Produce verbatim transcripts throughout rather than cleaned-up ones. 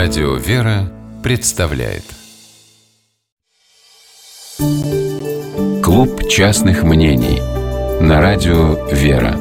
Радио «Вера» представляет Клуб частных мнений на радио «Вера».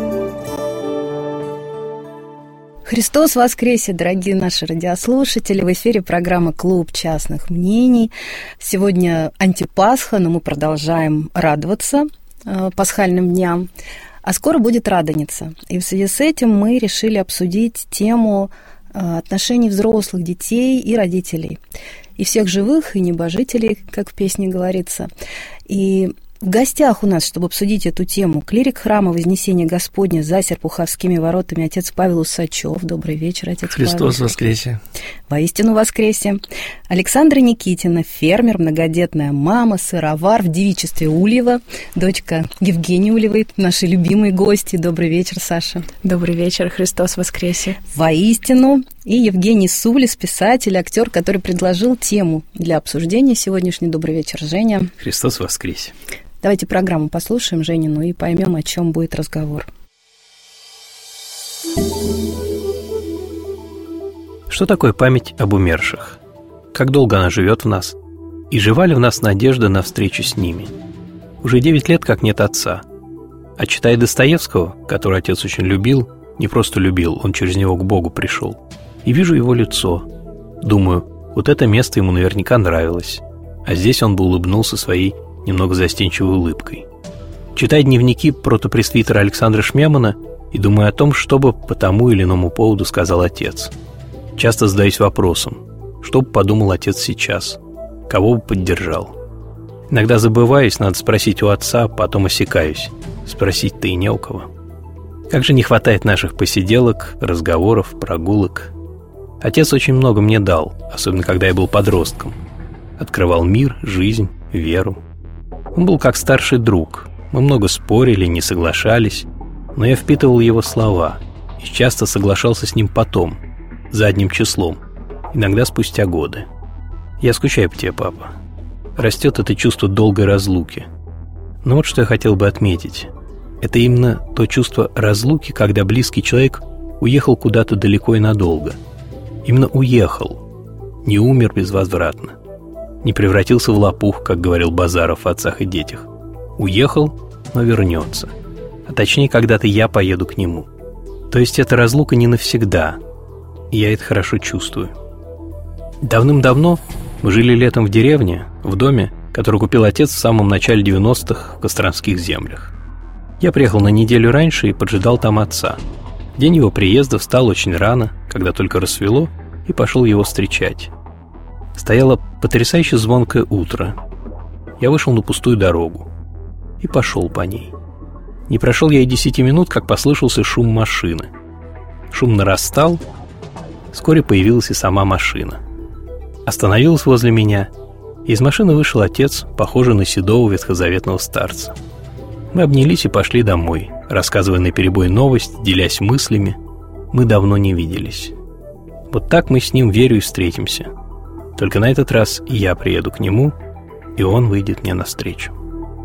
Христос воскресе, дорогие наши радиослушатели! В эфире программа «Клуб частных мнений». Сегодня антипасха, но мы продолжаем радоваться э, пасхальным дням. А скоро будет Радоница. И в связи с этим мы решили обсудить тему э, отношений взрослых, детей и родителей. И всех живых, и небожителей, как в песне говорится. И в гостях у нас, чтобы обсудить эту тему, клирик храма Вознесения Господня за Серпуховскими воротами отец Павел Усачев. Добрый вечер, отец Павел. Христос воскресе. Воистину воскресе. Александра Никитина, фермер, многодетная мама, сыровар в девичестве Ульева, дочка Евгении Ульевой, наши любимые гости. Добрый вечер, Саша. Добрый вечер, Христос воскресе. Воистину. И Евгений Сулис, писатель, актер, который предложил тему для обсуждения сегодняшней. Добрый вечер, Женя. Христос воскресе. Давайте программу послушаем Женину и поймем, о чем будет разговор. Что такое память об умерших? Как долго она живет в нас? И жива ли в нас надежда на встречу с ними? Уже девять лет как нет отца. А читая Достоевского, которого отец очень любил, не просто любил, он через него к Богу пришел, и вижу его лицо. Думаю, вот это место ему наверняка нравилось. А здесь он бы улыбнулся своей немного застенчивой улыбкой. Читая дневники протопресвитера Александра Шмемана и думаю о том, что бы по тому или иному поводу сказал отец. Часто задаюсь вопросом, что бы подумал отец сейчас, кого бы поддержал. Иногда забываюсь, надо спросить у отца, потом осекаюсь. Спросить-то и не у кого. Как же не хватает наших посиделок, разговоров, прогулок. Отец очень много мне дал, особенно когда я был подростком. Открывал мир, жизнь, веру. Он был как старший друг. Мы много спорили, не соглашались, но я впитывал его слова и часто соглашался с ним потом, задним числом, иногда спустя годы. Я скучаю по тебе, папа. Растет это чувство долгой разлуки. Но вот что я хотел бы отметить. Это именно то чувство разлуки, когда близкий человек уехал куда-то далеко и надолго. Именно уехал, не умер безвозвратно. Не превратился в лопух, как говорил Базаров в «Отцах и детях». Уехал, но вернется. А точнее, когда-то я поеду к нему. То есть эта разлука не навсегда. И я это хорошо чувствую. Давным-давно мы жили летом в деревне, в доме, который купил отец в самом начале девяностых в Костромских землях. Я приехал на неделю раньше и поджидал там отца. День его приезда встал очень рано, когда только рассвело, и пошел его встречать. Стояло потрясающе звонкое утро. Я вышел на пустую дорогу и пошел по ней. Не прошел я и десяти минут, как послышался шум машины. Шум нарастал, вскоре появилась и сама машина. Остановилась возле меня, и из машины вышел отец, похожий на седого ветхозаветного старца. Мы обнялись и пошли домой, рассказывая наперебой новость, делясь мыслями. Мы давно не виделись. Вот так мы с ним, верю, и встретимся. Только на этот раз я приеду к нему, и он выйдет мне навстречу.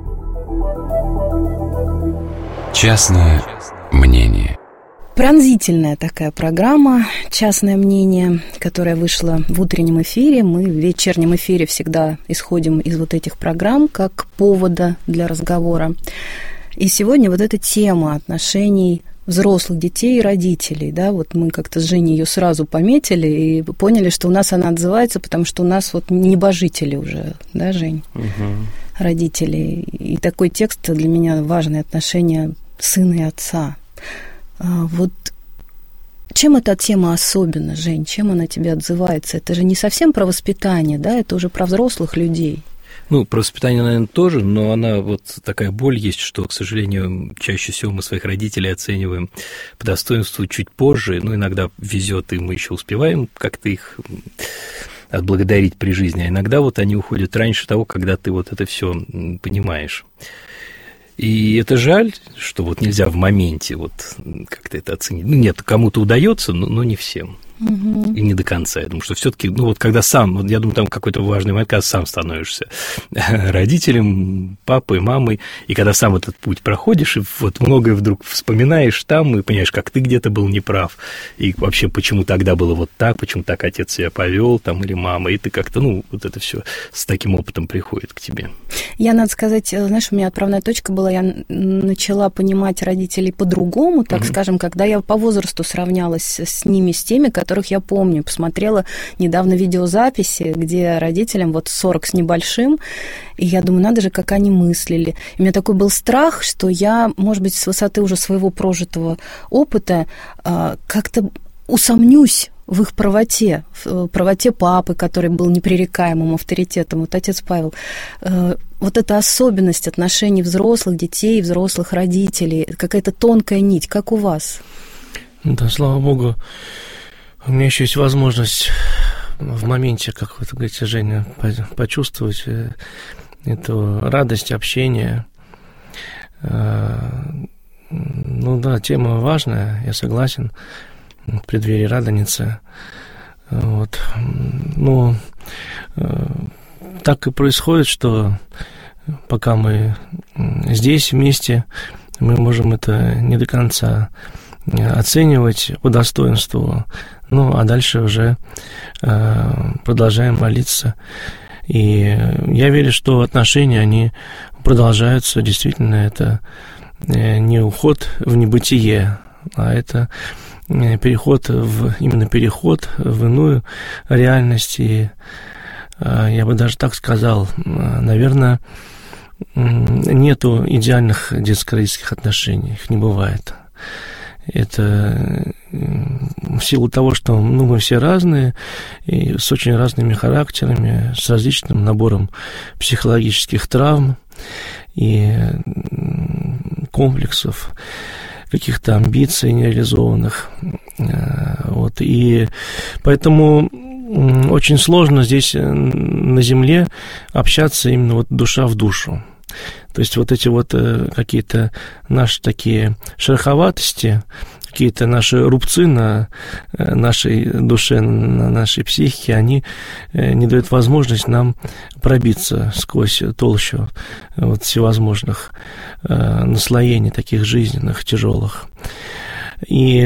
Частное мнение. Пронзительная такая программа «Частное мнение», которая вышла в утреннем эфире. Мы в вечернем эфире всегда исходим из вот этих программ как повода для разговора. И сегодня вот эта тема отношений взрослых, детей и родителей, да, вот мы как-то с Женей ее сразу пометили и поняли, что у нас она отзывается, потому что у нас вот небожители уже, да, Жень, угу. Родители. И такой текст для меня важное отношение сына и отца. А вот чем эта тема особенна, Жень, чем она тебе отзывается? Это же не совсем про воспитание, да, это уже про взрослых людей. Ну, про воспитание, наверное, тоже, но она вот такая боль есть, что, к сожалению, чаще всего мы своих родителей оцениваем по достоинству чуть позже, ну, иногда везет, и мы еще успеваем как-то их отблагодарить при жизни, а иногда вот они уходят раньше того, когда ты вот это все понимаешь. И это жаль, что вот нельзя в моменте вот как-то это оценить. Ну, нет, кому-то удается, но, но не всем. Угу. И не до конца. Я думаю, что все-таки, ну вот когда сам, вот я думаю, там какой-то важный момент, когда сам становишься родителем, папой, мамой, и когда сам этот путь проходишь, и вот многое вдруг вспоминаешь там, и понимаешь, как ты где-то был неправ, и вообще, почему тогда было вот так, почему так отец себя повел, там, или мама, и ты как-то, ну, вот это все с таким опытом приходит к тебе. Я, надо сказать, знаешь, у меня отправная точка была, я начала понимать родителей по-другому, так угу. скажем, когда я по возрасту сравнялась с ними, с теми, которых я помню. Посмотрела недавно видеозаписи, где родителям вот сорок с небольшим, и я думаю, надо же, как они мыслили. И у меня такой был страх, что я, может быть, с высоты уже своего прожитого опыта как-то усомнюсь в их правоте, в правоте папы, который был непререкаемым авторитетом, вот отец Павел. Вот эта особенность отношений взрослых детей, взрослых родителей, какая-то тонкая нить, как у вас? Да, слава богу, у меня еще есть возможность в моменте, как вы говорите, Женя, почувствовать эту радость общения. Ну да, тема важная, я согласен, в преддверии Радоницы. Вот. Ну, так и происходит, что пока мы здесь вместе, мы можем это не до конца оценивать по достоинству, ну, а дальше уже э, продолжаем молиться. И я верю, что отношения, они продолжаются, действительно, это не уход в небытие, а это переход в, именно переход в иную реальность. И э, я бы даже так сказал, наверное, нету идеальных детско-родительских отношений, их не бывает. Это в силу того, что ну, мы все разные, и с очень разными характерами, с различным набором психологических травм и комплексов, каких-то амбиций нереализованных. Вот. И поэтому очень сложно здесь на земле общаться именно вот душа в душу. То есть вот эти вот э, какие-то наши такие шероховатости, какие-то наши рубцы на э, нашей душе, на нашей психике, они э, не дают возможность нам пробиться сквозь толщу э, вот всевозможных э, наслоений таких жизненных, тяжелых. И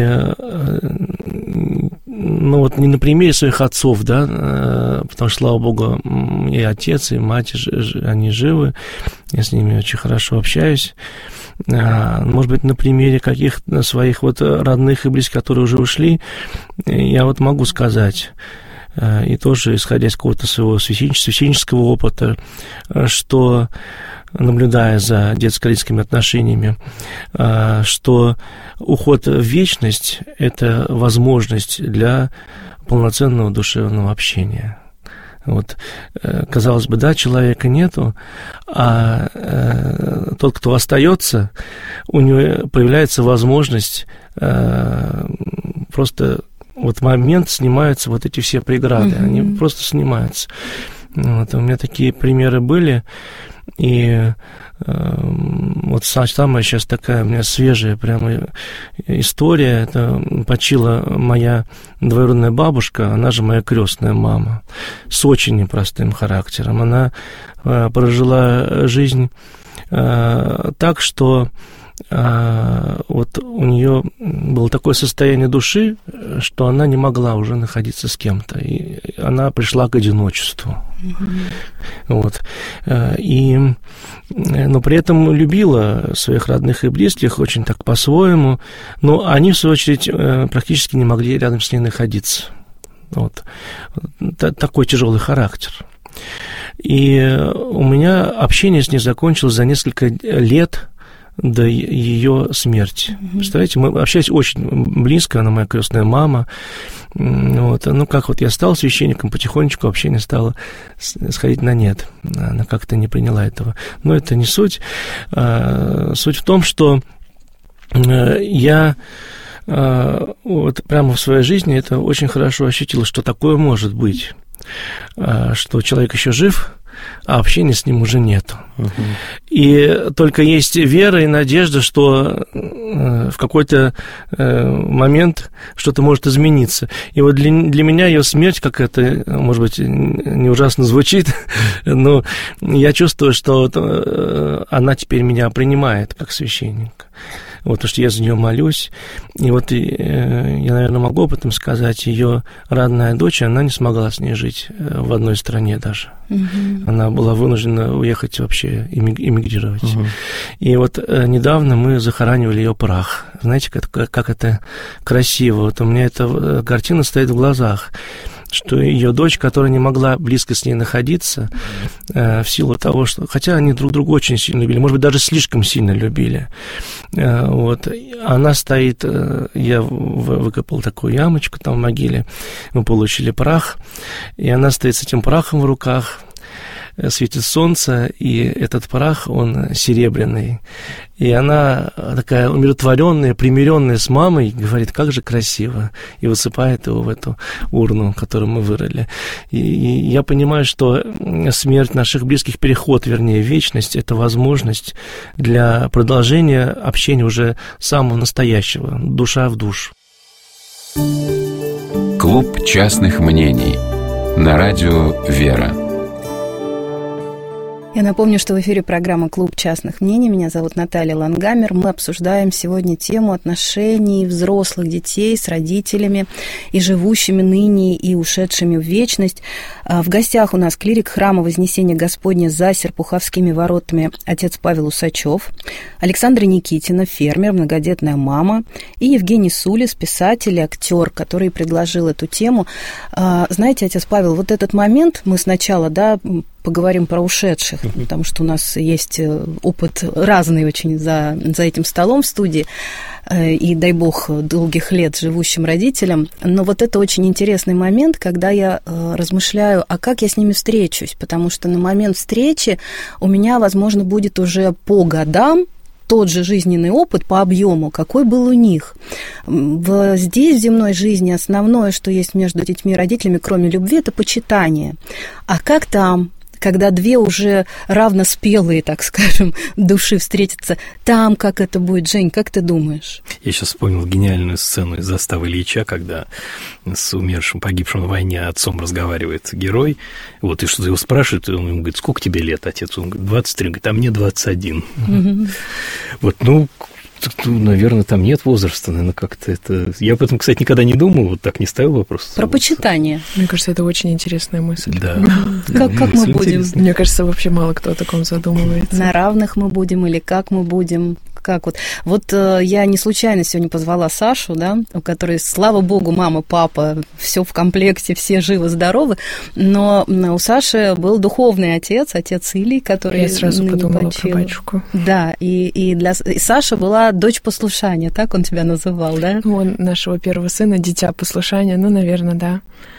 ну вот не на примере своих отцов, да, потому что, слава богу, и отец, и мать, они живы, я с ними очень хорошо общаюсь. Может быть, на примере каких-то своих вот родных и близких, которые уже ушли, я вот могу сказать, и тоже исходя из какого-то своего священнического опыта, что, наблюдая за детско-родительскими отношениями, что уход в вечность – это возможность для полноценного душевного общения. Вот, казалось бы, да, человека нету, а э, тот, кто остается, у него появляется возможность э, просто вот в момент снимаются вот эти все преграды, mm-hmm. они просто снимаются. Вот, у меня такие примеры были, и э, вот самая сейчас такая у меня свежая прямо история, это почила моя двоюродная бабушка, она же моя крестная мама, с очень непростым характером. Она э, прожила жизнь э, так, что э, вот у нее было такое состояние души, что она не могла уже находиться с кем-то, и она пришла к одиночеству. Mm-hmm. Вот. И, но при этом любила своих родных и близких очень так по-своему, но они, в свою очередь, практически не могли рядом с ней находиться. Вот. Такой тяжелый характер. И у меня общение с ней закончилось за несколько лет до ее смерти. Mm-hmm. Представляете, мы общались очень близко, она моя крестная мама. Вот. Ну, как вот я стал священником, потихонечку общение стало сходить на нет. Она как-то не приняла этого. Но это не суть. Суть в том, что я вот прямо в своей жизни это очень хорошо ощутил, что такое может быть, что человек еще жив, а общения с ним уже нету. Угу. И только есть вера и надежда, что в какой-то момент что-то может измениться. И вот для, для меня ее смерть, как это, может быть, не ужасно звучит, но я чувствую, что она теперь меня принимает как священника. Вот, потому что я за нее молюсь. И вот я, наверное, могу об этом сказать. Ее родная дочь, она не смогла с ней жить в одной стране даже. Uh-huh. Она была вынуждена уехать вообще, эмигрировать. Uh-huh. И вот недавно мы захоранивали ее прах. Знаете, как, как это красиво. Вот у меня эта картина стоит в глазах, что ее дочь, которая не могла близко с ней находиться, э, в силу того, что... Хотя они друг друга очень сильно любили, может быть, даже слишком сильно любили. Э, вот. Она стоит... Э, я выкопал такую ямочку там в могиле, мы получили прах, и она стоит с этим прахом в руках, светит солнце, и этот прах, он серебряный. И она такая умиротворенная, примиренная с мамой, говорит, как же красиво, и высыпает его в эту урну, которую мы вырыли. И, и я понимаю, что смерть наших близких, переход, вернее, вечность, это возможность для продолжения общения уже самого настоящего, душа в душу. Клуб частных мнений на радио «Вера». Я напомню, что в эфире программа «Клуб частных мнений». Меня зовут Наталья Лангамер. Мы обсуждаем сегодня тему отношений взрослых детей с родителями и живущими ныне и ушедшими в вечность. В гостях у нас клирик храма Вознесения Господня за Серпуховскими воротами отец Павел Усачев, Александра Никитина, фермер, многодетная мама, и Евгений Сулис, писатель и актер, который предложил эту тему. Знаете, отец Павел, вот этот момент мы сначала, да, поговорим про ушедших, потому что у нас есть опыт разный очень за, за этим столом в студии, и, дай бог, долгих лет живущим родителям. Но вот это очень интересный момент, когда я размышляю, а как я с ними встречусь, потому что на момент встречи у меня, возможно, будет уже по годам тот же жизненный опыт по объему, какой был у них. В, здесь, в земной жизни, основное, что есть между детьми и родителями, кроме любви, это почитание. А как там? Когда две уже равноспелые, так скажем, души встретятся, там как это будет, Жень, как ты думаешь? Я сейчас вспомнил гениальную сцену из «Заставы Ильича», когда с умершим, погибшим на войне отцом разговаривает герой, вот, и что-то его спрашивает, и он ему говорит, сколько тебе лет, отец? Он говорит, двадцать три, он говорит, а мне двадцать один. Mm-hmm. Вот, ну... Наверное, там нет возраста, наверное, как-то это... Я об этом, кстати, никогда не думал, вот так не ставил вопрос. Про почитание. Мне кажется, это очень интересная мысль. Да. Как, как мы будем? Мне кажется, вообще мало кто о таком задумывается. На равных мы будем или как мы будем? Как вот? Вот э, я не случайно сегодня позвала Сашу, да, у которой, слава богу, мама, папа, все в комплекте, все живы-здоровы, но у Саши был духовный отец, отец Илий, который... Я сразу подумала почил. Про батюшку. Да, и, и для и Саша была дочь послушания, так он тебя называл, да? Ну, он нашего первого сына, дитя послушания, ну, наверное, да.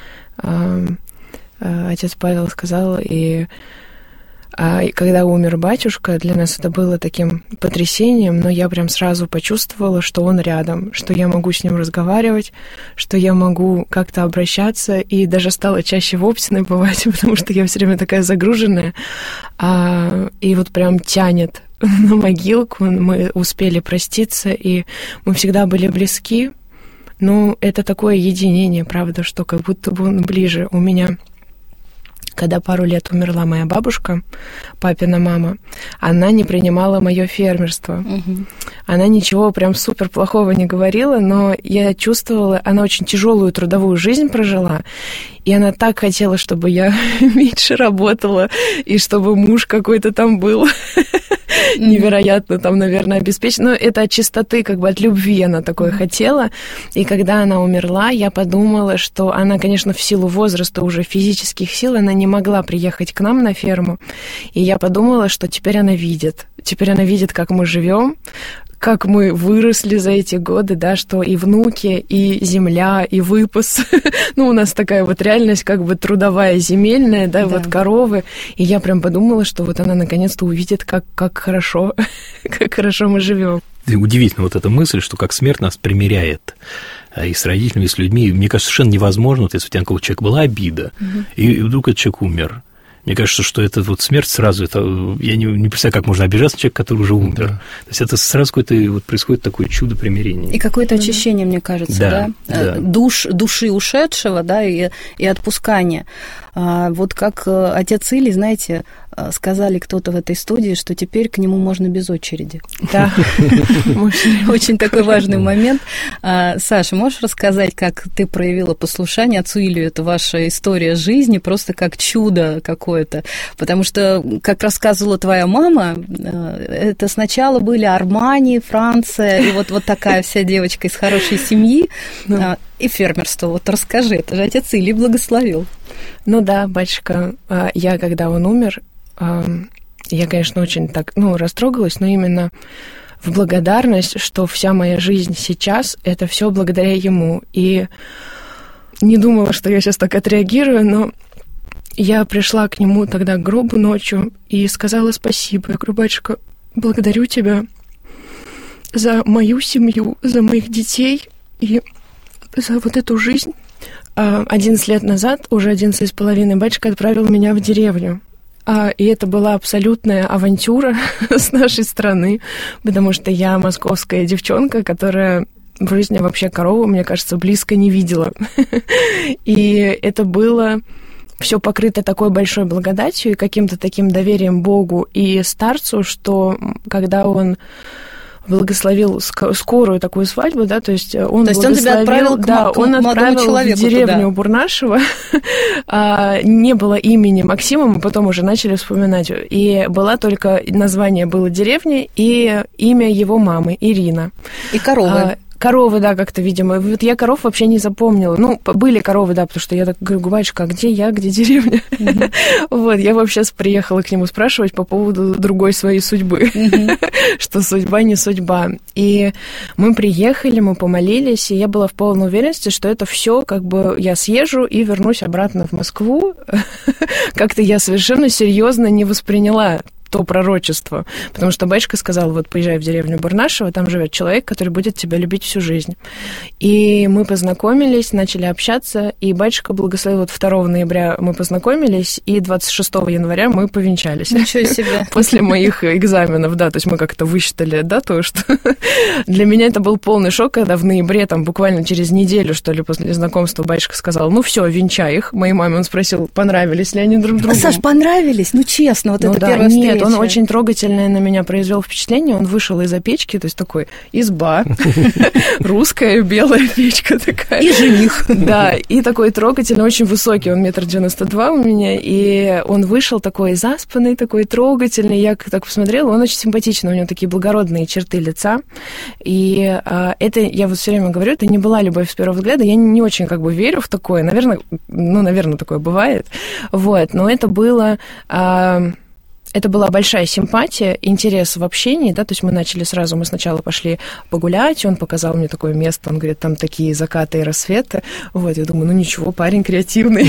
Отец Павел сказал, и... А когда умер батюшка, для нас это было таким потрясением, но я прям сразу почувствовала, что он рядом, что я могу с ним разговаривать, что я могу как-то обращаться, и даже стала чаще в Оптиной бывать, потому что я все время такая загруженная, а, и вот прям тянет на могилку, мы успели проститься, и мы всегда были близки, но это такое единение, правда, что как будто бы он ближе. У меня... Когда пару лет умерла моя бабушка, папина мама, она не принимала мое фермерство. Угу. Она ничего прям супер плохого не говорила, но я чувствовала, она очень тяжелую трудовую жизнь прожила, и она так хотела, чтобы я меньше работала, и чтобы муж какой-то там был невероятно там, наверное, обеспечен. Но это от чистоты, как бы от любви она такое mm-hmm. хотела. И когда она умерла, я подумала, что она, конечно, в силу возраста уже физических сил, она не могла приехать к нам на ферму. И я подумала, что теперь она видит. Теперь она видит, как мы живем, как мы выросли за эти годы, да, что и внуки, и земля, и выпас. Ну, у нас такая вот реальность как бы трудовая, земельная, да, да, вот коровы. И я прям подумала, что вот она наконец-то увидит, как, как хорошо, как хорошо мы живем. Удивительно вот эта мысль, что как смерть нас примиряет и с родителями, и с людьми. Мне кажется, совершенно невозможно, вот если у тебя на какого-то человека была обида, угу. и вдруг этот человек умер. Мне кажется, что это вот смерть сразу, это, я не, не представляю, как можно обижаться на человека, который уже умер. Да. То есть это сразу какое-то вот происходит такое чудо примирения. И какое-то очищение, мне кажется, да? да? да. Душ, души ушедшего, да, и, и отпускание. А, вот как отец Илий, знаете, сказали кто-то в этой студии, что теперь к нему можно без очереди. Да. Очень такой важный момент. Саша, можешь рассказать, как ты проявила послушание отцу Илию? Это ваша история жизни, просто как чудо какое-то. Потому что, как рассказывала твоя мама, это сначала были Армани, Франция, и вот, вот такая вся девочка из хорошей семьи, и фермерство. Вот расскажи, это же отец Илий благословил. Ну да, батюшка, я, когда он умер, я, конечно, очень так, ну, растрогалась, но именно в благодарность, что вся моя жизнь сейчас — это все благодаря ему. И не думала, что я сейчас так отреагирую, но я пришла к нему тогда к гробу ночью и сказала спасибо. Я говорю: батюшка, благодарю тебя за мою семью, за моих детей и за вот эту жизнь. Одиннадцать лет назад, уже одиннадцать с половиной, батюшка отправил меня в деревню. И это была абсолютная авантюра с нашей стороны, потому что я московская девчонка, которая в жизни вообще корову, мне кажется, близко не видела. И это было все покрыто такой большой благодатью и каким-то таким доверием Богу и старцу, что когда он благословил скорую такую свадьбу, да, то есть он то есть благословил, он тебя отправил к, да, к он отправил в деревню туда. Бурнашева, а, не было имени Максима, мы потом уже начали вспоминать, и была только, название было деревни и имя его мамы, Ирина. И коровы. А, Коровы, да, как-то, видимо. Вот я коров вообще не запомнила. Ну, были коровы, да, потому что я так говорю: батюшка, а где я, где деревня? Mm-hmm. Вот, я вообще приехала к нему спрашивать по поводу другой своей судьбы, mm-hmm. что судьба не судьба. И мы приехали, мы помолились, и я была в полной уверенности, что это все как бы я съезжу и вернусь обратно в Москву. Как-то я совершенно серьезно не восприняла то пророчество, потому что батюшка сказал: вот поезжай в деревню Бурнашева, там живет человек, который будет тебя любить всю жизнь. И мы познакомились, начали общаться, и батюшка благословил. Вот второго ноября мы познакомились, и двадцать шестого января мы повенчались. Ничего себе! После моих экзаменов, да, то есть мы как-то высчитали дату, что для меня это был полный шок, когда в ноябре, там буквально через неделю, что ли, после знакомства батюшка сказал: ну все, венчай их. Моей маме он спросил, понравились ли они друг другу. А, Саш, понравились? Ну честно, вот ну, это да, первая встреча. Нет, он очень трогательное на меня произвел впечатление. Он вышел из-за печки, то есть такой изба, русская белая печка такая. И жених. Да, и такой трогательный, очень высокий, он метр девяносто два у меня, и он вышел такой заспанный, такой трогательный. Я так посмотрела, он очень симпатичный, у него такие благородные черты лица. И а, это, я вот все время говорю, это не была любовь с первого взгляда. Я не, не очень как бы верю в такое. Наверное, ну, наверное, такое бывает. Вот, но это было... А, Это была большая симпатия, интерес в общении, да, то есть мы начали сразу, мы сначала пошли погулять, он показал мне такое место, он говорит, там такие закаты и рассветы, вот, я думаю, ну ничего, парень креативный.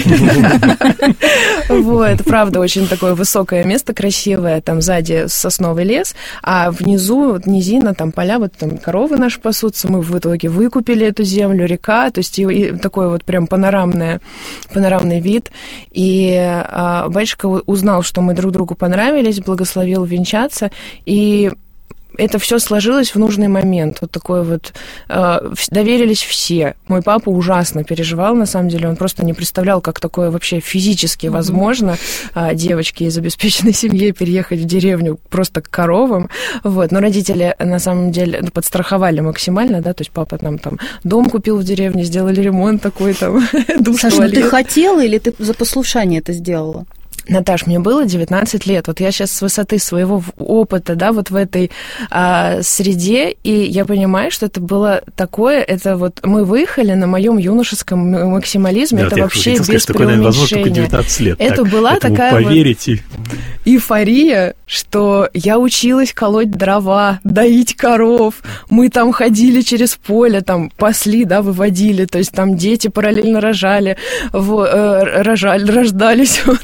Вот, правда, очень такое высокое место, красивое, там сзади сосновый лес, а внизу низина, там поля, вот там коровы наши пасутся, мы в итоге выкупили эту землю, река, то есть и такой вот прям панорамный, панорамный вид, и батюшка узнал, что мы друг другу понравились, благословил венчаться, и это все сложилось в нужный момент. Вот такой вот... Э, доверились все. Мой папа ужасно переживал, на самом деле. Он просто не представлял, как такое вообще физически mm-hmm. возможно э, девочке из обеспеченной семьи переехать в деревню просто к коровам. Вот. Но родители, на самом деле, подстраховали максимально, да, то есть папа нам там дом купил в деревне, сделали ремонт такой там. Саша, ну ты хотела или ты за послушание это сделала? Наташ, мне было девятнадцать лет. Вот я сейчас с высоты своего опыта, да, вот в этой а, среде, и я понимаю, что это было такое, это вот мы выехали на моем юношеском максимализме, да, это вообще без сказать, преуменьшения. девятнадцать лет, это так, была такая поверите. Вот эйфория, что я училась колоть дрова, доить коров, мы там ходили через поле, там пасли, да, выводили, то есть там дети параллельно рожали, в, э, рожали рождались у нас дети.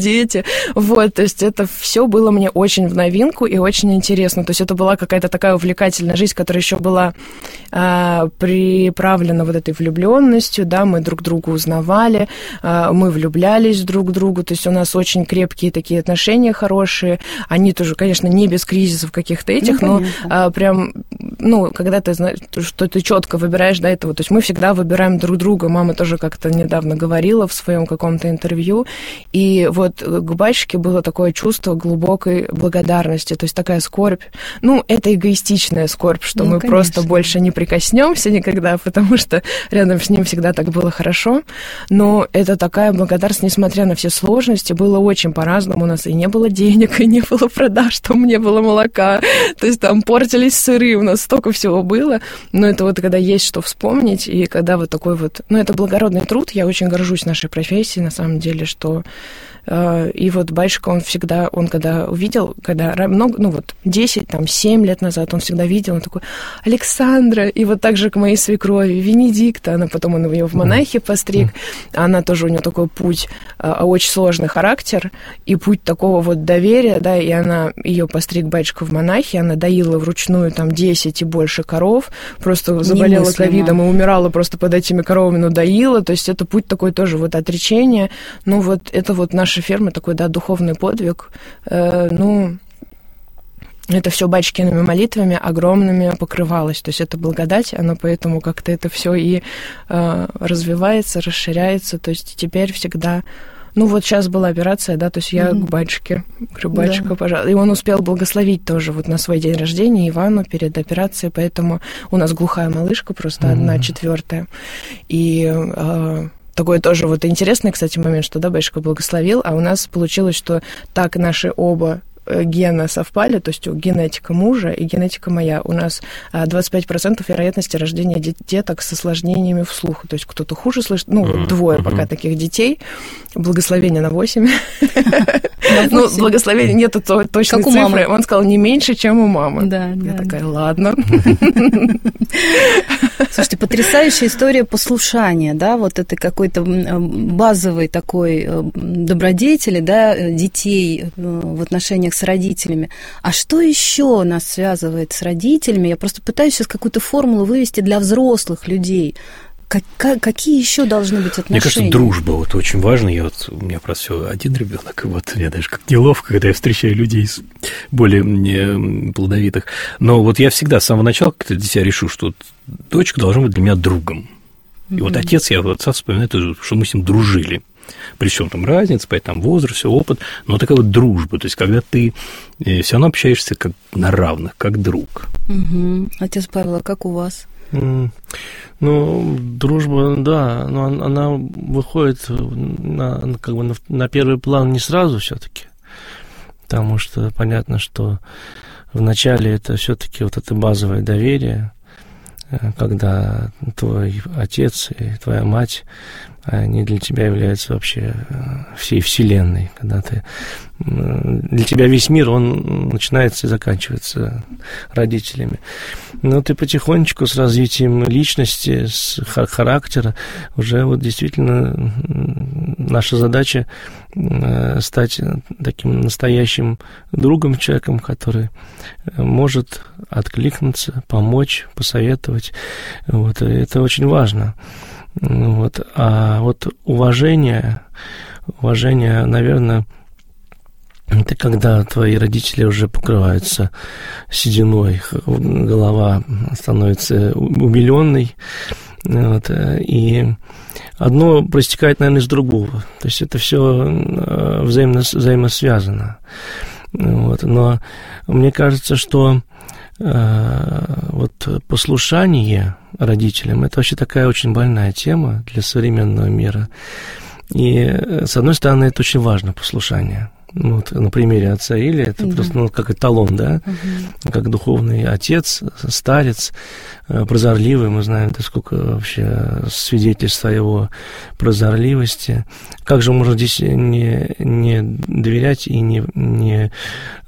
дети. Вот, то есть это все было мне очень в новинку и очень интересно. То есть это была какая-то такая увлекательная жизнь, которая еще была а, приправлена вот этой влюбленностью, да, мы друг друга узнавали, а, мы влюблялись друг в друга, то есть у нас очень крепкие такие отношения хорошие, они тоже, конечно, не без кризисов каких-то этих, ну, но а, прям, ну, когда ты знаешь, что ты четко выбираешь, да, этого, то есть мы всегда выбираем друг друга, мама тоже как-то недавно говорила в своем каком-то интервью, и вот к батюшке было такое чувство глубокой благодарности, то есть такая скорбь, ну, это эгоистичная скорбь, что ну, мы конечно. Просто больше не прикоснемся никогда, потому что рядом с ним всегда так было хорошо, но это такая благодарность, несмотря на все сложности, было очень по-разному, у нас и не было денег, и не было продаж, там не было молока, то есть там портились сыры, у нас столько всего было, но это вот когда есть что вспомнить, и когда вот такой вот, ну, это благородный труд, я очень горжусь нашей профессией, на самом деле, что э, и вот батюшка, он всегда, он когда увидел, когда много, ну, вот десять, там, семь лет назад, он всегда видел, он такой, Александра, и вот так же к моей свекрови, Венедикта, она потом, он ее в монахи постриг, она тоже, у нее такой путь, э, очень сложный характер, и путь такого вот доверия, да, и она, ее постриг батюшка в монахи, она доила вручную там десять и больше коров, просто заболела ковидом и умирала просто под этими коровами, но доила, то есть это путь такой тоже вот отречения, ну вот это вот наша ферма, такой, да, духовный подвиг, э, ну, это все батюшкиными молитвами огромными покрывалось, то есть это благодать, оно поэтому как-то это все и э, развивается, расширяется, то есть теперь всегда... Ну, вот сейчас была операция, да, то есть я mm-hmm. к батюшке, говорю, батюшка, да. пожалуйста. И он успел благословить тоже вот на свой день рождения Ивану перед операцией, поэтому у нас глухая малышка, просто mm-hmm. одна четвертая. И э, такой тоже вот интересный, кстати, момент, что, да, батюшка благословил, а у нас получилось, что так наши оба гена совпали, то есть генетика мужа и генетика моя. У нас двадцать пять процентов вероятности рождения деток с осложнениями в слуху. То есть кто-то хуже слышит, ну, mm-hmm. двое пока таких детей. Благословение на восемь. Ну, благословение нету точной цифры. Он сказал, не меньше, чем у мамы. Да, я такая, ладно. Слушайте, потрясающая история послушания, да, вот это какой-то базовый такой добродетели, да, детей в отношениях с родителями. А что еще нас связывает с родителями? Я просто пытаюсь сейчас какую-то формулу вывести для взрослых людей. Как, как, какие еще должны быть отношения? Мне кажется, дружба вот очень важна. Я вот, у меня просто всего один ребенок, и вот я даже как неловко, когда я встречаю людей более плодовитых. Но вот я всегда с самого начала как-то для себя решу, что дочка должна быть для меня другом. И mm-hmm. вот отец, я отца вспоминаю, что мы с ним дружили. Причем там разница, поэтому возраст, все опыт, но такая вот дружба, то есть когда ты все равно общаешься как на равных, как друг. Угу. Отец Павел, а как у вас? Mm. Ну, дружба, да, но она выходит на, как бы на, на первый план не сразу все-таки, потому что понятно, что вначале это все-таки вот это базовое доверие, когда твой отец и твоя мать, они для тебя являются вообще всей вселенной, когда ты... Для тебя весь мир, он начинается и заканчивается родителями. Но ты потихонечку с развитием личности, с характера, уже вот действительно наша задача стать таким настоящим другом, человеком, который может откликнуться, помочь, посоветовать. Вот, и это очень важно. Вот. А вот уважение, уважение, наверное, это когда твои родители уже покрываются сединой, голова становится умиленной, вот, и одно проистекает, наверное, из другого. То есть это все взаимно, взаимосвязано. Вот. Но мне кажется, что вот послушание родителям – это вообще такая очень больная тема для современного мира. И, с одной стороны, это очень важно, послушание. Вот, на примере отца Ильи, это да. просто ну, как эталон, да, угу. как духовный отец, старец, прозорливый, мы знаем, да, сколько вообще свидетельств о его прозорливости. Как же можно здесь не, не доверять и не, не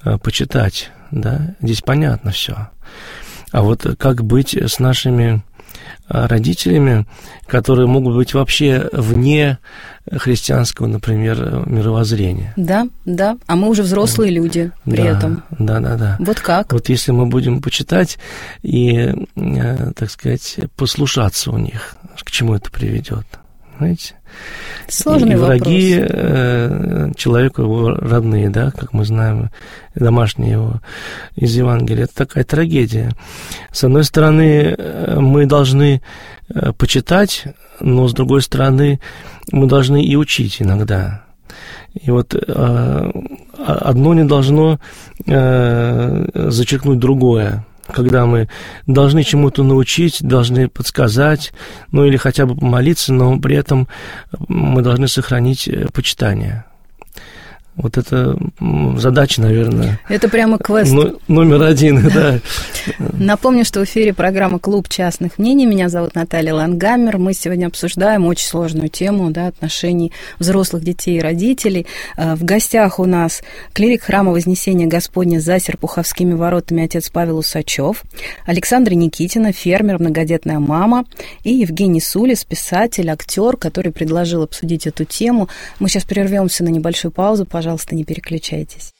почитать, да, здесь понятно все. А вот как быть с нашими родителями, которые могут быть вообще вне христианского, например, мировоззрения. Да, да. А мы уже взрослые люди при да, этом. Да, да, да. Вот как? Вот если мы будем почитать и, так сказать, послушаться у них, к чему это приведет, знаете? Сложный и враги вопрос. Э, человеку его родные, да, как мы знаем, домашние его из Евангелия. Это такая трагедия. С одной стороны, мы должны почитать, но с другой стороны, мы должны и учить иногда. И вот э, одно не должно э, зачеркнуть другое. Когда мы должны чему-то научить, должны подсказать, ну или хотя бы помолиться, но при этом мы должны сохранить почитание. Вот это задача, наверное. Это прямо квест. Ну, номер один, да. да. Напомню, что в эфире программа «Клуб частных мнений». Меня зовут Наталья Лангаммер. Мы сегодня обсуждаем очень сложную тему, да, отношений взрослых детей и родителей. В гостях у нас клирик храма Вознесения Господня за Серпуховскими воротами отец Павел Усачев, Александра Никитина, фермер, многодетная мама, и Евгений Сулис, писатель, актер, который предложил обсудить эту тему. Мы сейчас прервемся на небольшую паузу. Пожалуйста, не переключайтесь.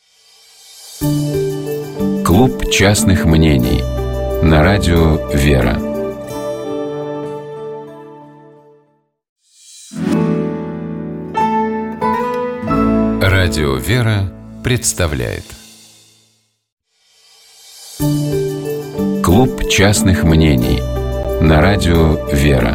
Клуб частных мнений на радио «Вера». Радио «Вера» представляет Клуб частных мнений на радио «Вера».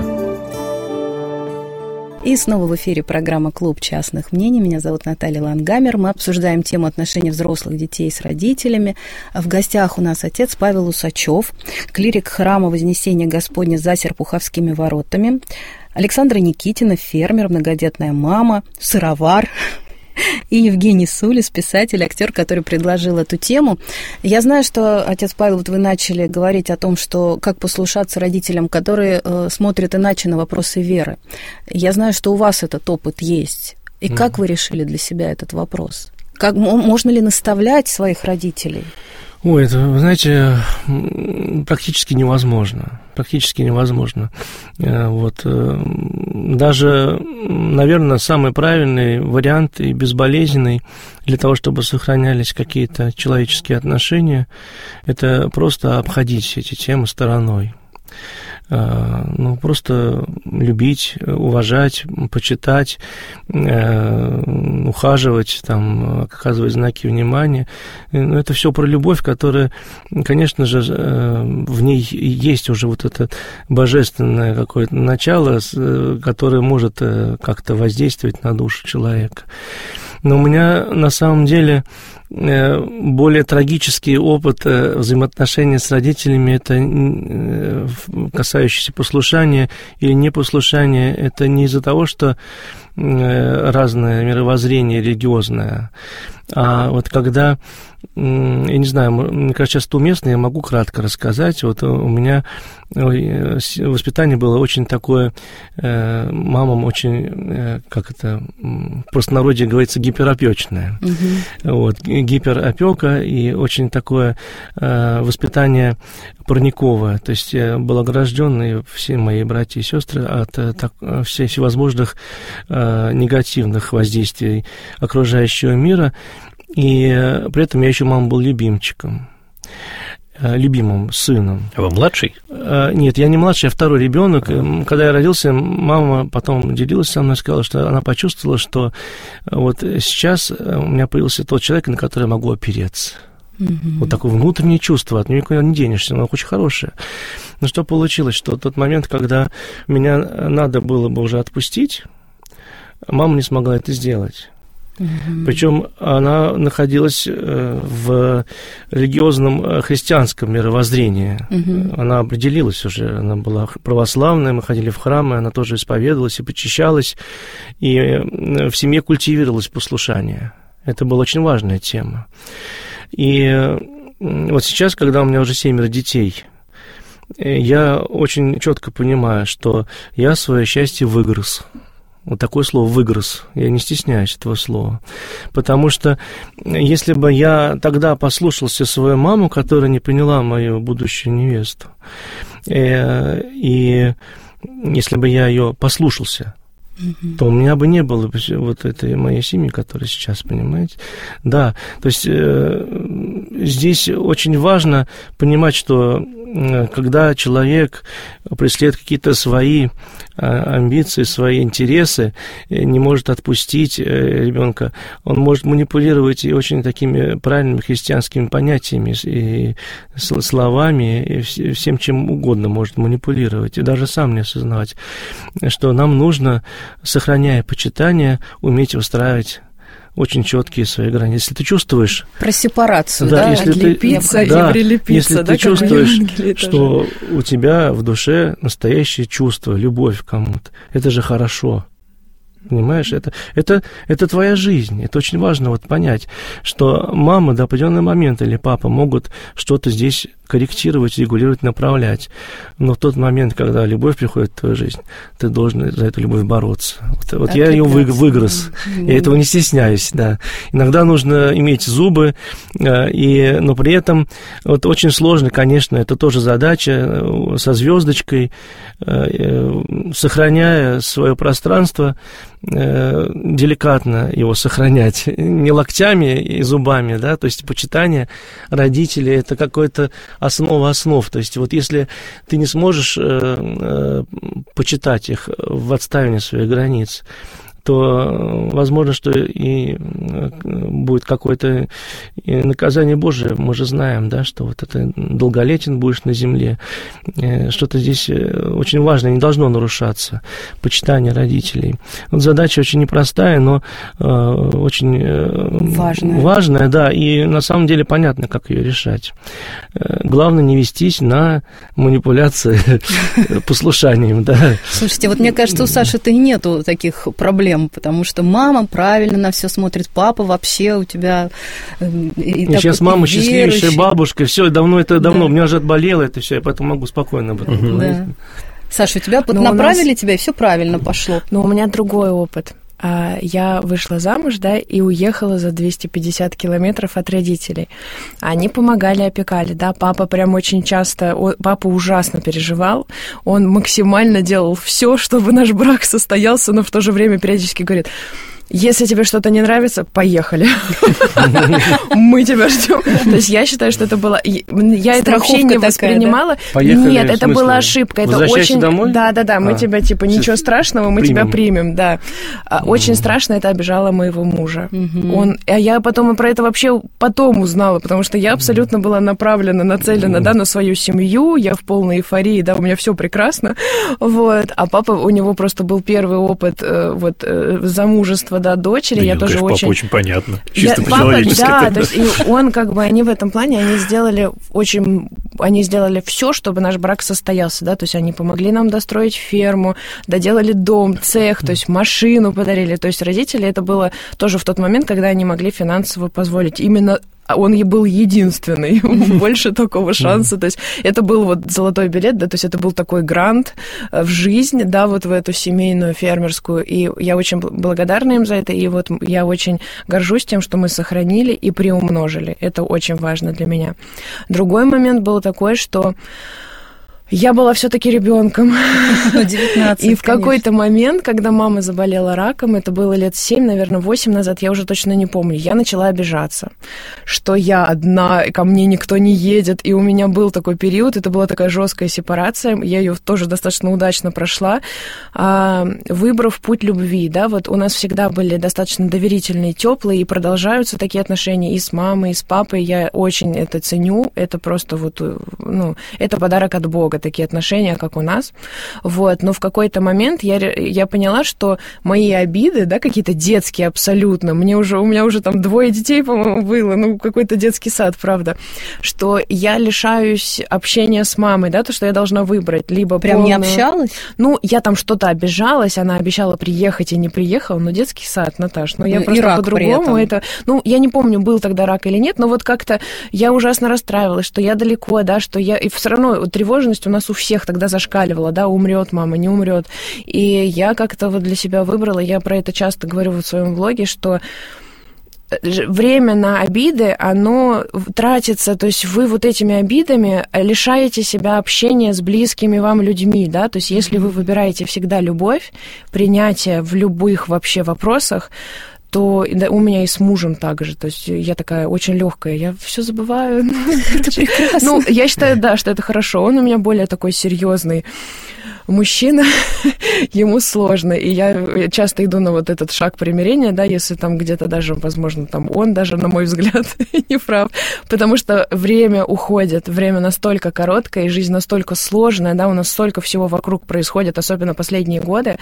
И снова в эфире программа «Клуб частных мнений». Меня зовут Наталья Лангаммер. Мы обсуждаем тему отношений взрослых детей с родителями. В гостях у нас отец Павел Усачев, клирик храма Вознесения Господня за Серпуховскими воротами, Александра Никитина, фермер, многодетная мама, сыровар, и Евгений Сулис, писатель, актер, который предложил эту тему. Я знаю, что, отец Павел, вот вы начали говорить о том, что как послушаться родителям, которые э, смотрят иначе на вопросы веры. Я знаю, что у вас этот опыт есть. И mm-hmm. как вы решили для себя этот вопрос? Как, можно ли наставлять своих родителей? Ой, это, вы знаете, практически невозможно. Практически невозможно. Вот. Даже, наверное, самый правильный вариант и безболезненный для того, чтобы сохранялись какие-то человеческие отношения, это просто обходить эти темы стороной. Ну, просто любить, уважать, почитать, ухаживать, там, оказывать знаки внимания. Но это все про любовь, которая, конечно же, в ней есть уже вот это божественное какое-то начало, которое может как-то воздействовать на душу человека. Но у меня на самом деле более трагический опыт взаимоотношений с родителями, это касающийся послушания или непослушания, это не из-за того, что разное мировоззрение религиозное, а вот когда, я не знаю, мне кажется, часто уместно, я могу кратко рассказать. Вот у меня воспитание было очень такое, мамам очень, как это, в простонародье говорится, гиперопечное. Угу. Вот, гиперопека и очень такое воспитание парниковое. То есть я был огражден, и все мои братья и сестры, от так, всех всевозможных негативных воздействий окружающего мира. И при этом я еще, мама, был любимчиком, любимым сыном. А вы младший? Нет, я не младший, я второй ребенок. Когда я родился, мама потом делилась со мной, сказала, что она почувствовала, что вот сейчас у меня появился тот человек, на который я могу опереться. Mm-hmm. Вот такое внутреннее чувство, от него никуда не денешься, оно очень хорошее. Но что получилось, что в тот момент, когда меня надо было бы уже отпустить, мама не смогла это сделать. Mm-hmm. Причем она находилась в религиозном христианском мировоззрении. Mm-hmm. Она определилась уже, она была православная, мы ходили в храмы, она тоже исповедовалась и почищалась, и в семье культивировалось послушание. Это была очень важная тема. И вот сейчас, когда у меня уже семеро детей, я очень четко понимаю, что я свое счастье выгрыз. Вот такое слово «выгрыз». Я не стесняюсь этого слова. Потому что если бы я тогда послушался свою маму, которая не приняла мою будущую невесту, и, и если бы я ее послушался, mm-hmm. то у меня бы не было вот этой моей семьи, которая сейчас, понимаете? Да, то есть э, здесь очень важно понимать, что э, когда человек преследует какие-то свои э, амбиции, свои интересы, э, не может отпустить э, ребенка, он может манипулировать и очень такими правильными христианскими понятиями, и словами, и всем чем угодно может манипулировать, и даже сам не осознавать, что нам нужно, сохраняя почитание, уметь выстраивать очень четкие свои границы. Если ты чувствуешь... Про сепарацию, да? да? Если Отлепиться ты, да, и прилепиться. Если да, ты чувствуешь, что у тебя в душе настоящее чувство, любовь к кому-то, это же хорошо. Понимаешь, это, это, это твоя жизнь. Это очень важно вот понять, что мама до определенного момента или папа могут что-то здесь корректировать, регулировать, направлять. Но в тот момент, когда любовь приходит в твою жизнь, ты должен за эту любовь бороться. Вот, вот я ее вы, выгрыз. Mm-hmm. Я этого не стесняюсь, да. Иногда нужно иметь зубы, и, но при этом вот очень сложно, конечно, это тоже задача со звездочкой, сохраняя свое пространство, деликатно его сохранять, не локтями и зубами, да, то есть почитание родителей – это какой-то основа основ, то есть вот если ты не сможешь э, э, почитать их в отстаивании своих границ, то возможно, что и будет какое-то наказание Божие. Мы же знаем, да, что вот это долголетен будешь на земле. Что-то здесь очень важное, не должно нарушаться. Почитание родителей. Вот задача очень непростая, но очень важная. важная, да, и на самом деле понятно, как ее решать. Главное не вестись на манипуляции послушанием, да. Слушайте, вот мне кажется, у Саши-то и нету таких проблем, потому что мама правильно на все смотрит, папа вообще у тебя... И так, сейчас мама счастливейшая бабушка, все, давно это давно, да. У меня же отболело это все, я поэтому могу спокойно об этом говорить. Да. Саша, у тебя Но направили у нас... тебя, и все правильно пошло. Но у меня другой опыт. Я вышла замуж, да, и уехала за двести пятьдесят километров от родителей. Они помогали, опекали, да, папа прям очень часто, папа ужасно переживал, он максимально делал все, чтобы наш брак состоялся, но в то же время периодически говорит: если тебе что-то не нравится, поехали. Мы тебя ждем. То есть я считаю, что это было... Я это вообще не воспринимала. Нет, это была ошибка. Это очень... домой? Да-да-да, мы тебя, типа, ничего страшного, мы тебя примем, да. Очень страшно это обижало моего мужа. Он... А я потом и про это вообще потом узнала, потому что я абсолютно была направлена, нацелена, да, на свою семью, я в полной эйфории, да, у меня все прекрасно, вот. А папа, у него просто был первый опыт, вот, замужества, да, дочери, да, я ну, тоже конечно, очень... Папа очень понятно, чисто я, по-человечески. Папа, да, то есть и он, как бы, они в этом плане, они сделали очень... Они сделали все, чтобы наш брак состоялся, да, то есть они помогли нам достроить ферму, доделали дом, цех, то есть машину подарили, то есть родители, это было тоже в тот момент, когда они могли финансово позволить именно... Он и был единственный, больше такого шанса, то есть это был вот золотой билет, да, то есть это был такой грант в жизнь, да, вот в эту семейную фермерскую, и я очень благодарна им за это, и вот я очень горжусь тем, что мы сохранили и приумножили, это очень важно для меня. Другой момент был такой, что я была все-таки ребенком. девятнадцать, и в какой-то момент, когда мама заболела раком, это было лет семь, наверное, восемь назад, я уже точно не помню, я начала обижаться, что я одна, ко мне никто не едет, и у меня был такой период, это была такая жесткая сепарация, я ее тоже достаточно удачно прошла, выбрав путь любви, да, вот у нас всегда были достаточно доверительные, теплые, и продолжаются такие отношения и с мамой, и с папой, я очень это ценю, это просто вот, ну, это подарок от Бога, такие отношения, как у нас, вот, но в какой-то момент я, я поняла, что мои обиды, да, какие-то детские абсолютно, мне уже, у меня уже там двое детей, по-моему, было, ну, какой-то детский сад, правда, что я лишаюсь общения с мамой, да, то, что я должна выбрать, либо прям полную... не общалась? Ну, я там что-то обижалась, она обещала приехать и не приехала, но детский сад, Наташ, но я ну, просто по-другому это, ну, я не помню, был тогда рак или нет, но вот как-то я ужасно расстраивалась, что я далеко, да, что я, и все равно тревожность у нас у всех тогда зашкаливало, да, умрет мама, не умрет. И я как-то вот для себя выбрала, я про это часто говорю в своем блоге, что время на обиды, оно тратится, то есть вы вот этими обидами лишаете себя общения с близкими вам людьми, да, то есть если вы выбираете всегда любовь, принятие в любых вообще вопросах, то да, у меня и с мужем также, то есть я такая очень легкая, я все забываю. Это прекрасно. Ну, я считаю, да, что это хорошо, он у меня более такой серьезный мужчина, ему сложно, и я часто иду на вот этот шаг примирения, да, если там где-то даже, возможно, там он даже, на мой взгляд, не прав, потому что время уходит, время настолько короткое, и жизнь настолько сложная, да, у нас столько всего вокруг происходит, особенно последние годы,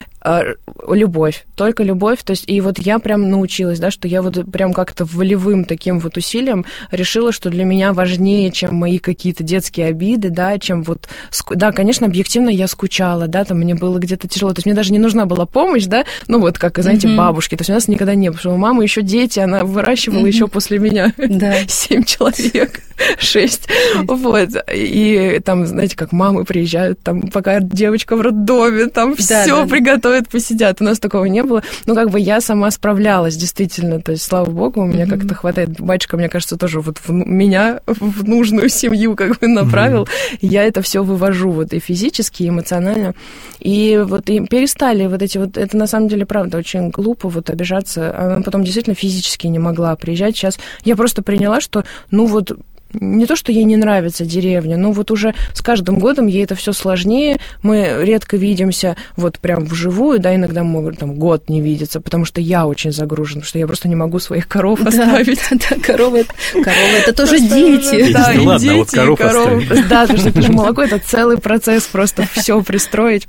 любовь, только любовь, то есть, и вот я прям научилась, да, что я вот прям как-то волевым таким вот усилием решила, что для меня важнее, чем мои какие-то детские обиды, да, чем вот, да, конечно, объективно я скучала, да, там мне было где-то тяжело, то есть мне даже не нужна была помощь, да, ну вот как, знаете, mm-hmm. бабушки, то есть у нас никогда не было, потому что у мамы еще дети, она выращивала mm-hmm. еще после меня семь человек, шесть, вот, и там, знаете, как мамы приезжают, там, пока девочка в роддоме, там все приготовят, посидят. У нас такого не было. Ну, как бы я сама справлялась, действительно. То есть, слава богу, у меня mm-hmm. как-то хватает. Батюшка, мне кажется, тоже вот в, меня в нужную семью как бы направил. Mm-hmm. Я это все вывожу вот и физически, и эмоционально. И вот и перестали вот эти вот... Это на самом деле, правда, очень глупо вот обижаться. Она потом действительно физически не могла приезжать. Сейчас я просто приняла, что, ну вот, не то, что ей не нравится деревня, но вот уже с каждым годом ей это все сложнее, мы редко видимся вот прям вживую, да, иногда могут там год не видеться, потому что я очень загружена, потому что я просто не могу своих коров да, оставить. Да, да, коровы, коровы это тоже дети. Да, и дети, и коровы. Да, потому что это же молоко, это целый процесс, просто все пристроить.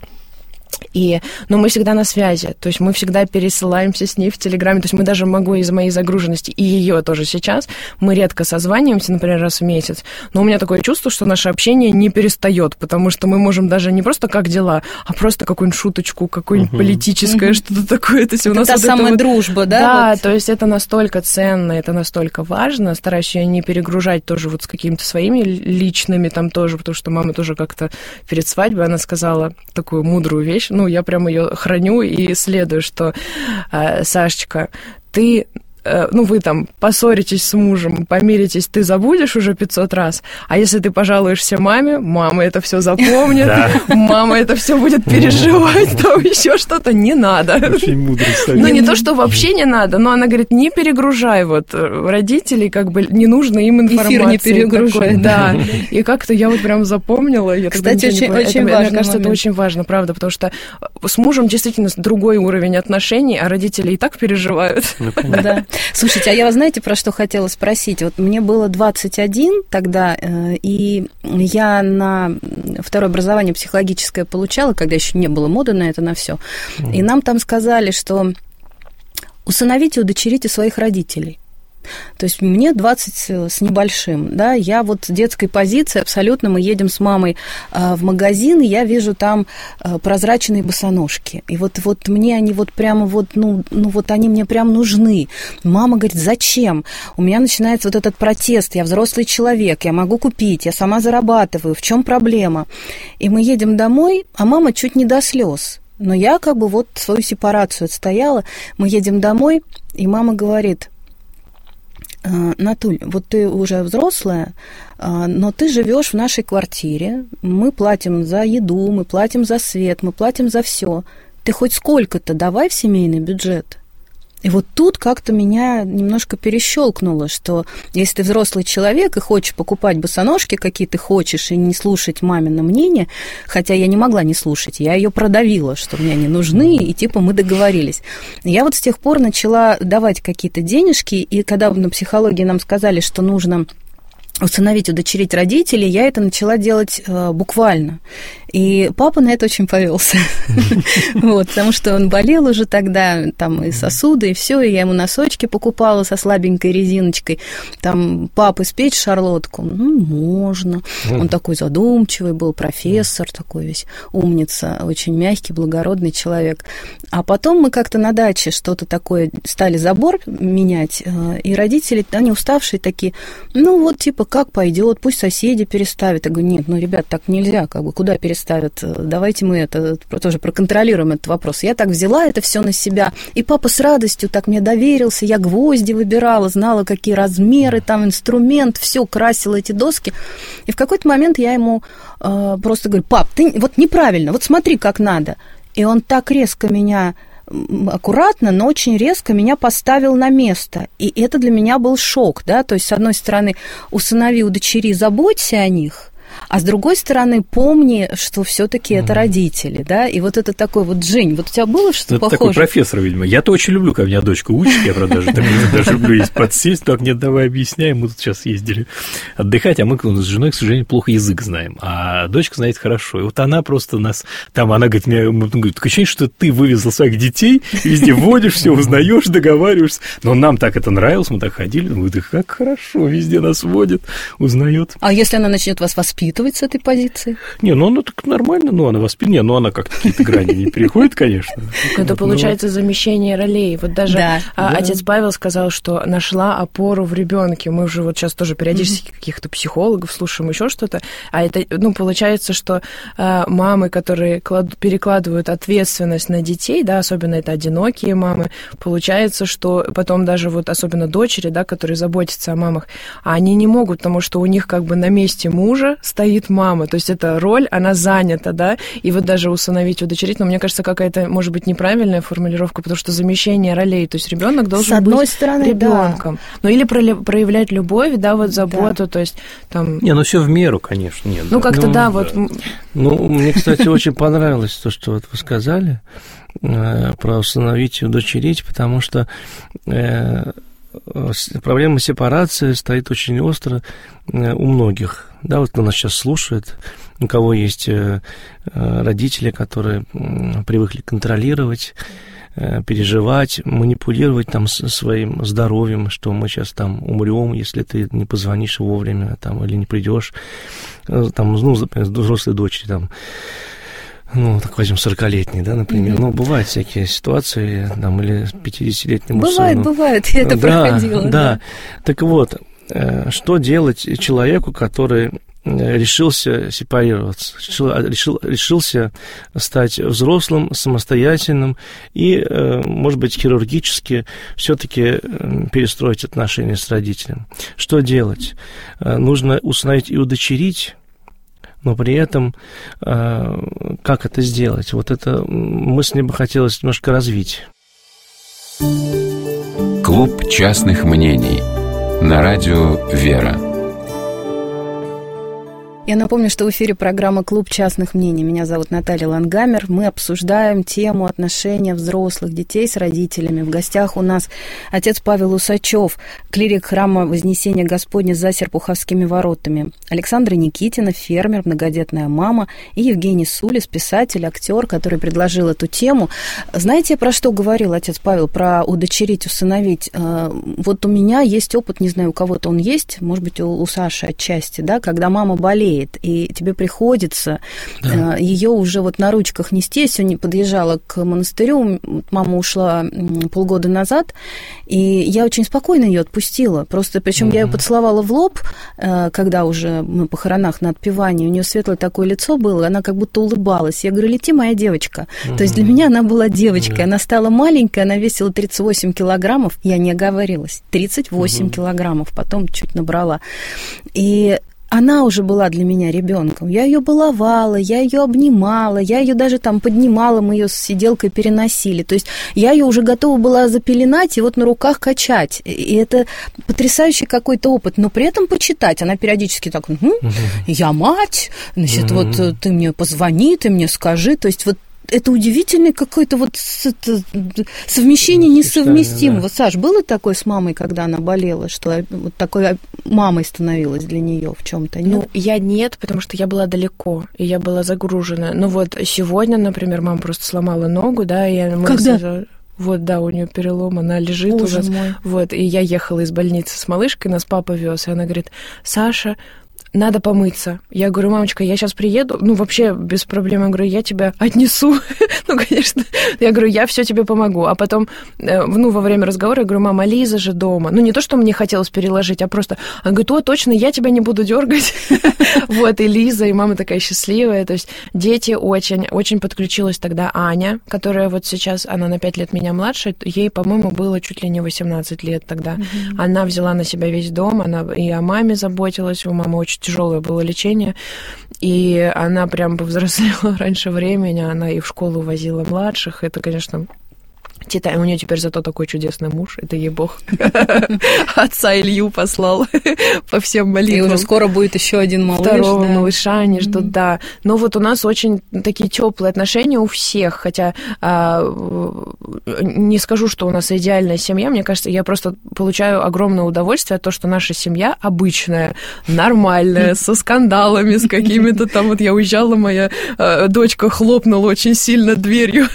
И, но мы всегда на связи, то есть мы всегда пересылаемся с ней в Телеграме, то есть мы даже могу из-за моей загруженности, и ее тоже сейчас, мы редко созваниваемся, например, раз в месяц, но у меня такое чувство, что наше общение не перестает, потому что мы можем даже не просто как дела, а просто какую-нибудь шуточку, какую-нибудь uh-huh. политическое, uh-huh. что-то такое. То есть это у нас та вот самая вот... дружба, да? Да, вот. То есть это настолько ценно, это настолько важно, стараюсь ее не перегружать тоже вот с какими-то своими личными там тоже, потому что мама тоже как-то перед свадьбой, она сказала такую мудрую вещь, ну, я прям ее храню и исследую, что, э, Сашечка, ты, э, ну, вы там поссоритесь с мужем, помиритесь, ты забудешь уже пятьсот раз, а если ты пожалуешься маме, мама это все запомнит, мама это все будет переживать, там еще что-то, не надо. Очень мудрый совет. Ну, не то, что вообще не надо, но она говорит, не перегружай вот родителей, как бы не нужно им информации. Эфир не перегружай. Да, и как-то я вот прям запомнила. Кстати, очень, очень важно. Мне кажется, это очень важно, правда, потому что с мужем действительно другой уровень отношений, а родители и так переживают. Да. Слушайте, а я, вас знаете, про что хотела спросить? Вот мне было двадцать один тогда, и я на второе образование психологическое получала, когда еще не было моды на это, на все. И нам там сказали, что усыновите, удочерите своих родителей. То есть мне двадцать с небольшим, да, я вот с детской позиции абсолютно, мы едем с мамой в магазин, и я вижу там прозрачные босоножки, и вот, вот мне они вот прямо вот, ну, ну вот они мне прям нужны. Мама говорит, зачем? У меня начинается вот этот протест, я взрослый человек, я могу купить, я сама зарабатываю, в чем проблема? И мы едем домой, а мама чуть не до слез. Но я как бы вот свою сепарацию отстояла, мы едем домой, и мама говорит... Натуль, вот ты уже взрослая, но ты живешь в нашей квартире, мы платим за еду, мы платим за свет, мы платим за все. Ты хоть сколько-то давай в семейный бюджет. И вот тут как-то меня немножко перещелкнуло, что если ты взрослый человек и хочешь покупать босоножки, какие ты хочешь, и не слушать мамино мнение, хотя я не могла не слушать, я ее продавила, что мне они нужны, и типа мы договорились. Я вот с тех пор начала давать какие-то денежки, и когда на психологии нам сказали, что нужно усыновить, удочерить родителей, я это начала делать э, буквально. И папа на это очень повелся. Вот, потому что он болел уже тогда, там и сосуды, и все, и я ему носочки покупала со слабенькой резиночкой. Там, пап, испечь шарлотку? Ну, можно. Он такой задумчивый был, профессор такой весь, умница, очень мягкий, благородный человек. А потом мы как-то на даче что-то такое стали забор менять, и родители, они уставшие такие, ну вот, типа, папа как пойдет, пусть соседи переставят. Я говорю, нет, ну, ребят, так нельзя, как бы, куда переставят? Давайте мы это тоже проконтролируем этот вопрос. Я так взяла это все на себя, и папа с радостью так мне доверился, я гвозди выбирала, знала, какие размеры, там инструмент, все, красила эти доски. И в какой-то момент я ему э, просто говорю, пап, ты вот неправильно, вот смотри, как надо. И он так резко меня, аккуратно, но очень резко меня поставил на место. И это для меня был шок, да, то есть, с одной стороны, усынови, удочери, заботься о них, а с другой стороны, помни, что все-таки это родители, да, и вот это такой вот, Жень, вот у тебя было что-то это похожее? Такой профессор, видимо. Я-то очень люблю, когда меня дочка учит, я, правда, даже, даже люблю есть подсесть, так, нет, давай объясняем, мы тут сейчас ездили отдыхать, а мы с женой, к сожалению, плохо язык знаем, а дочка знает хорошо, и вот она просто нас, там, она говорит, мне, говорит, такое ощущение, что ты вывезла своих детей, везде водишь, все узнаешь, договариваешься, но нам так это нравилось, мы так ходили, думаю, да как хорошо, везде нас водит, узнает. А если она начнет вас воспитывать с этой позиции? Не, ну она так нормально, ну она воспитана, ну она как-то какие-то грани не переходит, конечно. Это получается замещение ролей. Вот даже да, а, да. отец Павел сказал, что нашла опору в ребенке. Мы уже вот сейчас тоже периодически mm-hmm. каких-то психологов слушаем, еще что-то. А это, ну, получается, что а, мамы, которые клад... перекладывают ответственность на детей, да, особенно это одинокие мамы, получается, что потом даже вот особенно дочери, да, которые заботятся о мамах, они не могут, потому что у них как бы на месте мужа стоит мама, то есть эта роль, она занята, да, и вот даже усыновить, удочерить, но мне кажется, какая-то, может быть, неправильная формулировка, потому что замещение ролей, то есть ребенок должен с одной быть стороны, ребенком, да. ну или проявлять любовь, да, вот заботу, да. То есть там... Не, ну все в меру, конечно, нет. Ну как-то, ну, да, да, вот... Ну, мне, кстати, очень понравилось то, что вот вы сказали про усыновить и удочерить, потому что проблема сепарации стоит очень остро у многих. Да, вот кто нас сейчас слушает, у кого есть родители, которые привыкли контролировать, переживать, манипулировать там своим здоровьем, что мы сейчас там умрем, если ты не позвонишь вовремя там, или не придешь. Там, ну, взрослые дочери там, ну, так возьмем сорокалетний, да, например. Mm-hmm. Ну, бывают всякие ситуации, там, или пятидесятилетнему бывает, сыну. Бывает, я это да, проходила. Да, да. Так вот, что делать человеку, который решился сепарироваться, решил, решился стать взрослым, самостоятельным и, может быть, хирургически все-таки перестроить отношения с родителем? Что делать? Нужно усыновить и удочерить, но при этом как это сделать? Вот это мысль мне бы хотелось немножко развить. Клуб частных мнений на радио «Вера». Я напомню, что в эфире программа «Клуб частных мнений». Меня зовут Наталья Лангамер. Мы обсуждаем тему отношения взрослых детей с родителями. В гостях у нас отец Павел Усачев, клирик храма Вознесения Господня за Серпуховскими воротами, Александра Никитина, фермер, многодетная мама, и Евгений Сулис, писатель, актер, который предложил эту тему. Знаете, про что говорил отец Павел? Про удочерить, усыновить. Вот у меня есть опыт, не знаю, у кого-то он есть, может быть, у, у Саши отчасти, да, когда мама болеет, и тебе приходится да. ее уже вот на ручках нести. Я сегодня подъезжала к монастырю, мама ушла полгода назад, и я очень спокойно ее отпустила. Просто, причем mm-hmm. я ее поцеловала в лоб, когда уже на похоронах на отпевании, у нее светлое такое лицо было, она как будто улыбалась. Я говорю, лети, моя девочка. Mm-hmm. То есть для меня она была девочкой, mm-hmm. она стала маленькая, она весила тридцать восемь килограммов, я не оговорилась, тридцать восемь mm-hmm. килограммов, потом чуть набрала. И она уже была для меня ребенком. Я ее баловала, я ее обнимала, я ее даже там поднимала, мы ее с сиделкой переносили. То есть я ее уже готова была запеленать и вот на руках качать. И это потрясающий какой-то опыт. Но при этом почитать. Она периодически так, угу, угу. я мать, значит, угу. вот ты мне позвони, ты мне скажи. То есть вот это удивительное какое-то вот совмещение несовместимого. Да. Саш, было такое с мамой, когда она болела, что вот такой мамой становилась для нее в чем-то? Ну, я нет, потому что я была далеко, и я была загружена. Ну вот сегодня, например, мама просто сломала ногу, да, и я... Когда? Вот, да, у нее перелом, она лежит Боже у нас. мой. Вот, и я ехала из больницы с малышкой, нас папа вез, и она говорит, Саша, надо помыться. Я говорю, мамочка, я сейчас приеду, ну, вообще без проблем. Я говорю, я тебя отнесу. Ну, конечно. Я говорю, я все тебе помогу. А потом, ну, во время разговора я говорю, мама, Лиза же дома. Ну, не то, что мне хотелось переложить, а просто, она говорит, о, точно, я тебя не буду дергать. Вот, и Лиза, и мама такая счастливая. То есть дети очень, очень подключилась тогда Аня, которая вот сейчас, она на пять лет меня младше, ей, по-моему, было чуть ли не восемнадцать лет тогда. Она взяла на себя весь дом, она и о маме заботилась, у мамы очень тяжелое было лечение, и она прям повзрослела раньше времени, она и в школу возила младших, это, конечно... Тита, у нее теперь зато такой чудесный муж, это ей Бог отца Илью послал по всем молитвам. И уже скоро будет еще один малыш. Второго да. малыша они ждут, mm-hmm. да. Но вот у нас очень такие теплые отношения у всех, хотя а, не скажу, что у нас идеальная семья, мне кажется, я просто получаю огромное удовольствие от того, что наша семья обычная, нормальная, со скандалами, с какими-то там, вот я уезжала, моя а, дочка хлопнула очень сильно дверью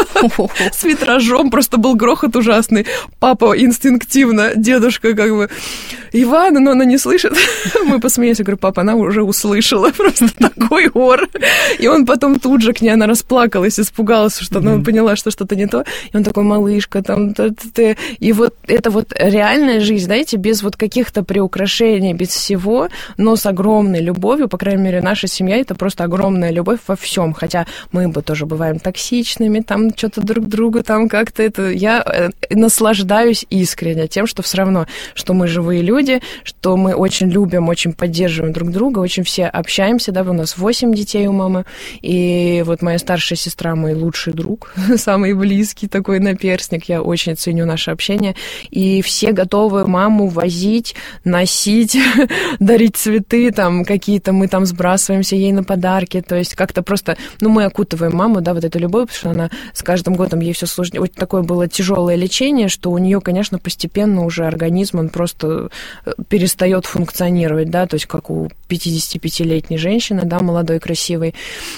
с витражом, просто был грохот ужасный. Папа инстинктивно, дедушка как бы, Иван, но она не слышит. Мы посмеялись, я говорю, папа, она уже услышала, просто такой ор. И он потом тут же к ней, она расплакалась, испугалась, что она поняла, что что-то не то. И он такой, малышка, там, т-т-т. И вот это вот реальная жизнь, знаете, без вот каких-то приукрашений, без всего, но с огромной любовью, по крайней мере, наша семья, это просто огромная любовь во всем. Хотя мы бы тоже бываем токсичными, там, что-то друг другу, там, как-то это... Я наслаждаюсь искренне тем, что все равно, что мы живые люди, что мы очень любим, очень поддерживаем друг друга, очень все общаемся, да, у нас восемь детей у мамы, и вот моя старшая сестра мой лучший друг, самый близкий такой наперстник, я очень ценю наше общение, и все готовы маму возить, носить, дарить цветы, там, какие-то мы там сбрасываемся ей на подарки, то есть как-то просто, ну, мы окутываем маму, да, вот эту любовь, потому что она с каждым годом ей все сложнее, вот такое было тяжелое лечение, что у нее, конечно, постепенно уже организм, он просто перестает функционировать, да, то есть как у пятидесятипятилетней женщины, да, молодой, красивой,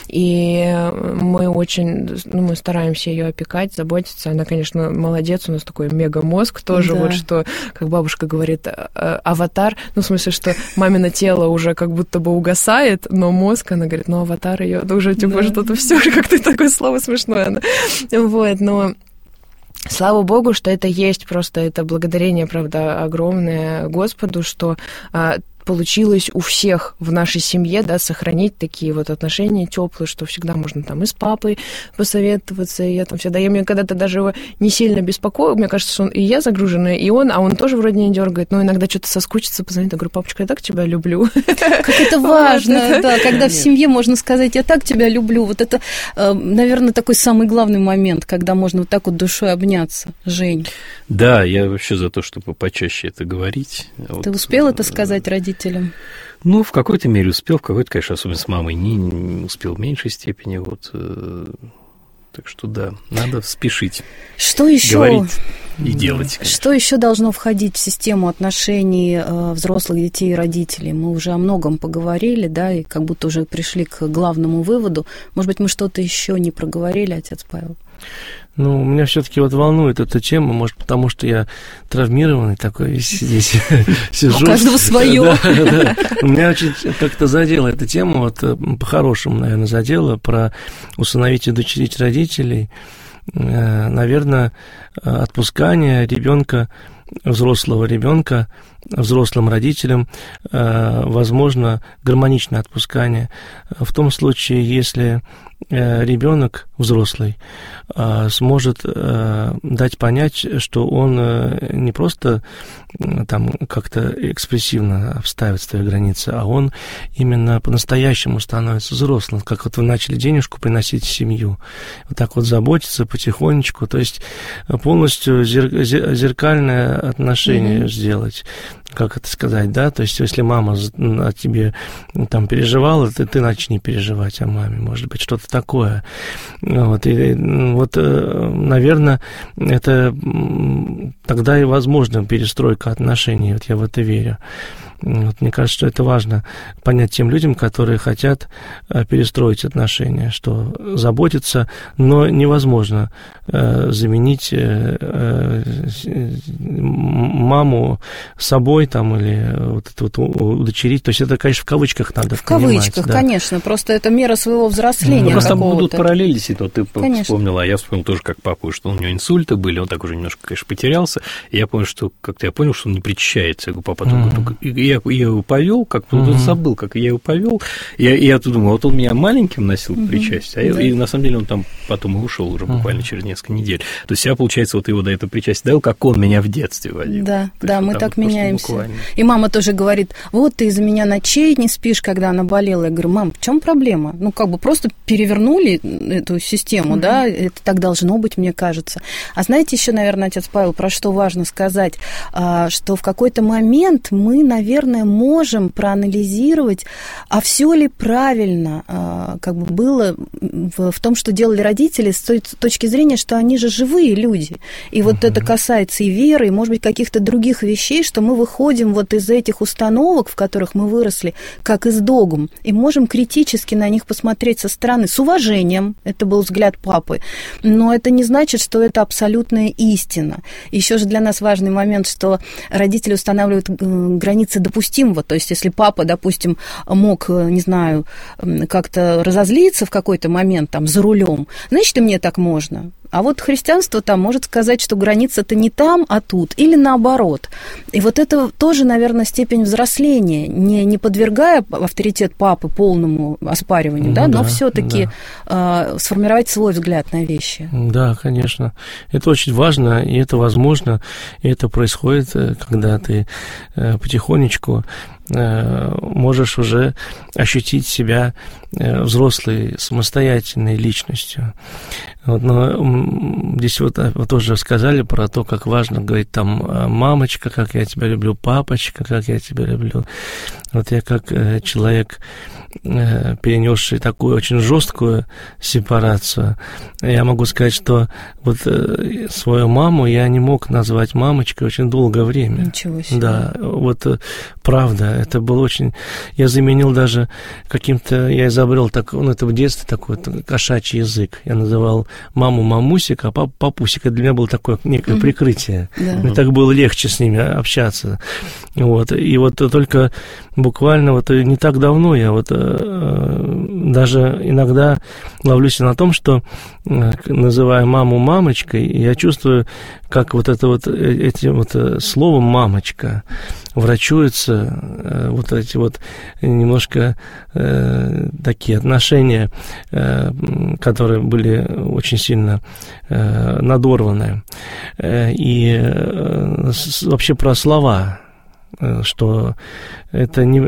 и мы очень, ну, мы стараемся ее опекать, заботиться, она, конечно, молодец, у нас такой мегамозг тоже, да. Вот что, как бабушка говорит, аватар, ну, в смысле, что мамино тело уже как будто бы угасает, но мозг, она говорит, ну, аватар ее уже, типа, да. Что-то все, как-то такое слово смешное, она. Вот, но слава Богу, что это есть, просто это благодарение, правда, огромное Господу, что а, получилось у всех в нашей семье, да, сохранить такие вот отношения теплые, что всегда можно там и с папой посоветоваться, и я там всегда, я мне когда-то даже его не сильно беспокою, мне кажется, что он и я загруженная, и он, а он тоже вроде не дергает, но иногда что-то соскучится, позвонит, я говорю, папочка, я так тебя люблю. Как это важно, да, когда в семье можно сказать, я так тебя люблю, вот это, наверное, такой самый главный момент, когда можно вот так вот душой обняться. Жень. Да, я вообще за то, чтобы почаще это говорить. Ты успел это сказать родителям? Ну, в какой-то мере успел, в какой-то, конечно, особенно с мамой не, не успел в меньшей степени. Вот, э, так что да, надо спешить. Что еще? Говорить и делать. Конечно. Что еще должно входить в систему отношений э, взрослых детей и родителей? Мы уже о многом поговорили, да, и как будто уже пришли к главному выводу. Может быть, мы что-то еще не проговорили, отец Павел? Ну, меня все-таки вот волнует эта тема, может, потому что я травмированный такой здесь сижу. У каждого свое. Да, да. Меня очень как-то задела эта тема, вот по-хорошему, наверное, задела, про усыновить и удочерить родителей. Наверное, отпускание ребенка, взрослого ребенка, взрослым родителям, возможно, гармоничное отпускание. В том случае, если ребенок взрослый сможет дать понять, что он не просто там как-то экспрессивно обставит свои границы, а он именно по-настоящему становится взрослым, как вот вы начали денежку приносить в семью, вот так вот заботиться потихонечку, то есть полностью зер- зеркальное отношение mm-hmm. сделать. Как это сказать, да, то есть если мама о тебе там переживала, ты, ты начни переживать о маме, может быть, что-то такое. Вот, и вот, наверное, это тогда и возможна перестройка отношений, вот я в это верю. Вот, мне кажется, что это важно понять тем людям, которые хотят перестроить отношения, что заботиться, но невозможно заменить маму собой там, или вот это вот удочерить. То есть это, конечно, в кавычках надо В понимать, кавычках, да. Конечно. Просто это мера своего взросления. Ну, просто там какого-то. Будут параллели, то ты конечно. Вспомнила, а я вспомнил тоже как папу, что у него инсульты были, он так уже немножко, конечно, потерялся. И я помню, что как-то я понял, что он не причащается. Я говорю, папа, только... Mm-hmm. я, я его повел, как mm-hmm. забыл, как я его повел. Я, я тут думал, вот он меня маленьким носил mm-hmm. причастие, а mm-hmm. и на самом деле он там потом и ушел уже буквально mm-hmm. через несколько недель. То есть я, получается, вот его до этого причастия довел, как он меня в детстве водил. Да, то да, есть, мы вот так вот меняемся. Буквально. И мама тоже говорит, вот ты из-за меня ночей не спишь, когда она болела. Я говорю, мам, в чем проблема? Ну, как бы просто перевернули эту систему, mm-hmm. да, это так должно быть, мне кажется. А знаете еще, наверное, отец Павел, про что важно сказать, что в какой-то момент мы, наверное, можем проанализировать, а все ли правильно как бы было в том, что делали родители, с той точки зрения, что они же живые люди. И вот mm-hmm. это касается и веры, и, может быть, каких-то других вещей, что мы выходим вот из этих установок, в которых мы выросли, как из догм, и можем критически на них посмотреть со стороны, с уважением, это был взгляд папы, но это не значит, что это абсолютная истина. Еще же для нас важный момент, что родители устанавливают границы допустимого, то есть если папа, допустим, мог, не знаю, как-то разозлиться в какой-то момент там за рулем, значит, и мне так можно. А вот христианство там может сказать, что граница-то не там, а тут, или наоборот. И вот это тоже, наверное, степень взросления, не, не подвергая авторитет папы полному оспариванию, ну, да, но да, все-таки да. э, сформировать свой взгляд на вещи. Да, конечно. Это очень важно, и это возможно, и это происходит, когда ты э, потихонечку можешь уже ощутить себя взрослой, самостоятельной личностью. Вот, но здесь вот, вот тоже сказали про то, как важно говорить там «мамочка, как я тебя люблю», «папочка, как я тебя люблю». Вот я как человек, перенесший такую очень жесткую сепарацию, я могу сказать, что вот свою маму я не мог назвать мамочкой очень долгое время. Ничего себе. Да, вот правда, это было очень... Я заменил даже каким-то... Я изобрел так, ну, это в детстве такой кошачий язык. Я называл маму мамусик, а папу папусик. Это для меня было такое некое mm-hmm. прикрытие. Да. Мне так было легче с ними общаться. Вот. И вот только буквально вот не так давно я вот даже иногда ловлюсь на том, что, называя маму мамочкой, я чувствую, как вот это вот, этим вот словом «мамочка» врачуются вот эти вот немножко э, такие отношения, э, которые были очень сильно э, надорваны. Э, и э, с, вообще про слова, что это не,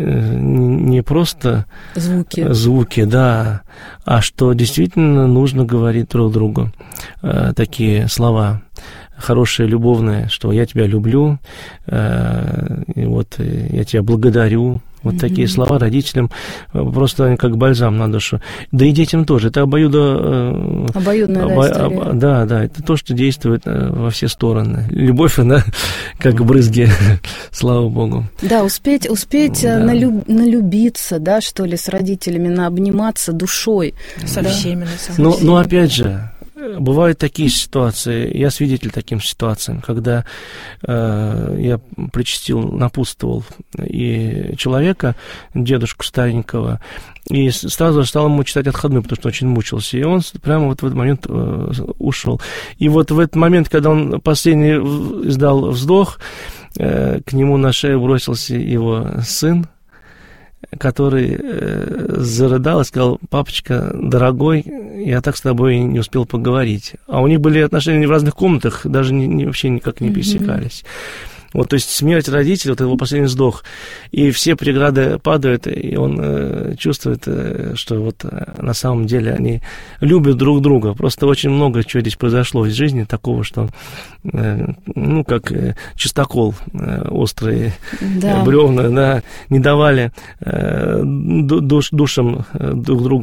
не просто звуки. звуки, да, а что действительно нужно говорить друг другу э, такие слова хорошие, любовные, что я тебя люблю, э, и вот я тебя благодарю. Вот mm-hmm. такие слова родителям просто как бальзам на душу. Да и детям тоже. Это обоюдо... Обоюдная обо... да, история. Об... Да, да. Это то, что действует во все стороны. Любовь, она как брызги, слава Богу. Да, успеть, успеть да. Налюб... налюбиться, да, что ли, с родителями, наобниматься душой. Со да. всеми, на самом но, деле. Но опять же, бывают такие ситуации, я свидетель таким ситуациям, когда э, я причастил, напутствовал и человека, дедушку старенького, и сразу же стал ему читать отходную, потому что очень мучился, и он прямо вот в этот момент э, ушел. И вот в этот момент, когда он последний издал вздох, э, к нему на шею бросился его сын, который э, зарыдал и сказал: папочка, дорогой, я так с тобой не успел поговорить. А у них были отношения в разных комнатах, даже не, не, вообще никак не пересекались. Mm-hmm. Вот, то есть смерть родителей, вот его последний вздох, и все преграды падают, и он э, чувствует, э, что вот э, на самом деле они любят друг друга. Просто очень много чего здесь произошло в жизни такого, что, э, ну, как э, чистокол э, острые, да. э, бревна, да, не давали э, душ, душам э, друг друга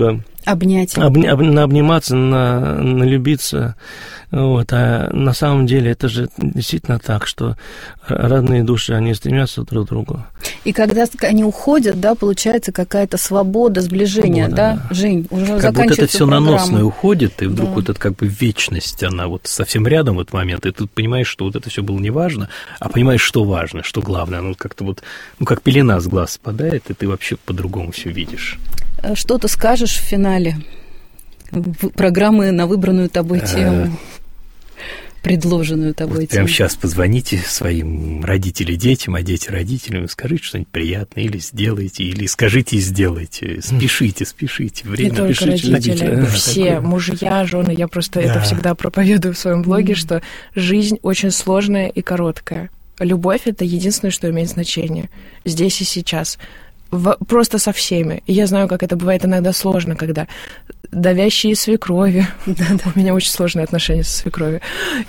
Обнять. Обня, об, обниматься, на, налюбиться. Вот. А на самом деле это же действительно так, что родные души, они стремятся друг к другу. И когда они уходят, да, получается какая-то свобода, сближение, Свобода, да? да. Жень, уже как заканчивается будто это все программа. наносное уходит, и вдруг Да. вот это как бы вечность, она вот совсем рядом в этот момент, и ты понимаешь, что вот это все было не важно, а понимаешь, что важно, что главное. Ну, как-то вот, ну, как пелена с глаз спадает, и ты вообще по-другому все видишь. Что ты скажешь в финале программы на выбранную тобой тему, предложенную тобой Вот тему? прямо сейчас позвоните своим родителям, детям, а дети родителям, скажите что-нибудь приятное, или сделайте, или скажите и сделайте. Спешите, спешите. Время Не только пишите, родители, родители. все, Такое. мужья, жены. Я просто Да. это всегда проповедую в своем блоге, что жизнь очень сложная и короткая. Любовь — это единственное, что имеет значение здесь и сейчас. В, просто со всеми. И я знаю, как это бывает иногда сложно, когда давящие свекрови. Да-да. У меня очень сложные отношения со свекровью.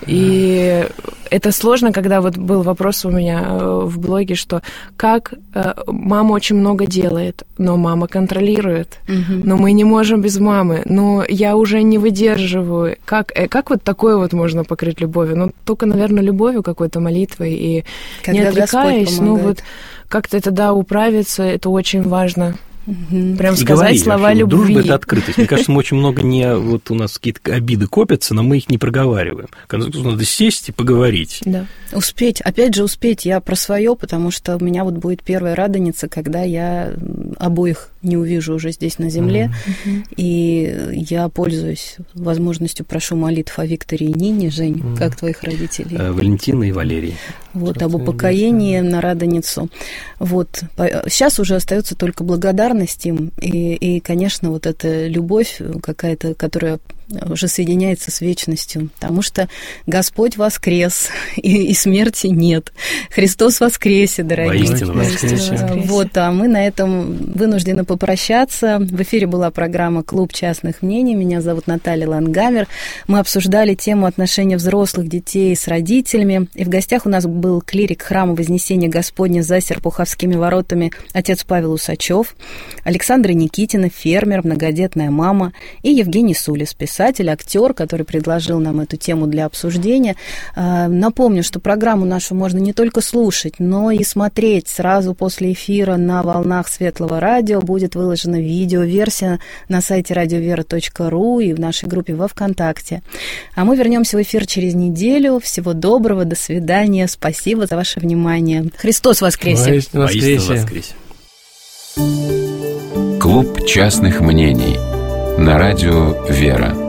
И это сложно, когда вот был вопрос у меня в блоге, что как э, мама очень много делает, но мама контролирует. Мгм. Но мы не можем без мамы. Но я уже не выдерживаю. Как, э, как вот такое вот можно покрыть любовью? Ну, только, наверное, любовью какой-то, молитвой. И Когда не отрекаясь, Господь ну помогает. вот как-то это, да, управиться, это очень важно. Мгм. Прям И сказать говорили слова вообще, вот любви. дружба – это открытость. Мне кажется, мы очень много не... Вот у нас какие-то обиды копятся, но мы их не проговариваем. В конце концов, надо сесть и поговорить. Да. Успеть, опять же успеть, я про свое, потому что у меня вот будет первая радоница, когда я обоих не увижу уже здесь на земле, Мгм. и я пользуюсь возможностью, прошу молитв о Викторе и Нине. Жень, Мгм. как твоих родителей? Э, Валентина и Валерий. Вот, об Царствие упокоении небесное. на радоницу. Вот. Сейчас уже остается только благодарность им, и, и, конечно, вот эта любовь какая-то, которая уже соединяется с вечностью, потому что Господь воскрес, и, и смерти нет. Христос воскресе, дорогие. Воистину воскресе. воскресе. Вот, а мы на этом вынуждены попрощаться. В эфире была программа «Клуб частных мнений». Меня зовут Наталья Лангамер. Мы обсуждали тему отношения взрослых детей с родителями. И в гостях у нас был клирик храма Вознесения Господня за Серпуховскими воротами отец Павел Усачев, Александра Никитина, фермер, многодетная мама, и Евгений Сулис, писатель, актер, который предложил нам эту тему для обсуждения. Напомню, что программу нашу можно не только слушать, но и смотреть сразу после эфира на волнах Светлого радио. Будет выложена видеоверсия на сайте радиовера точка ру и в нашей группе во ВКонтакте. А мы вернемся в эфир через неделю. Всего доброго, до свидания. Спасибо за ваше внимание. Христос воскресе! Воистину Воистину воскресе. воскресе. Клуб частных мнений на радио «Вера».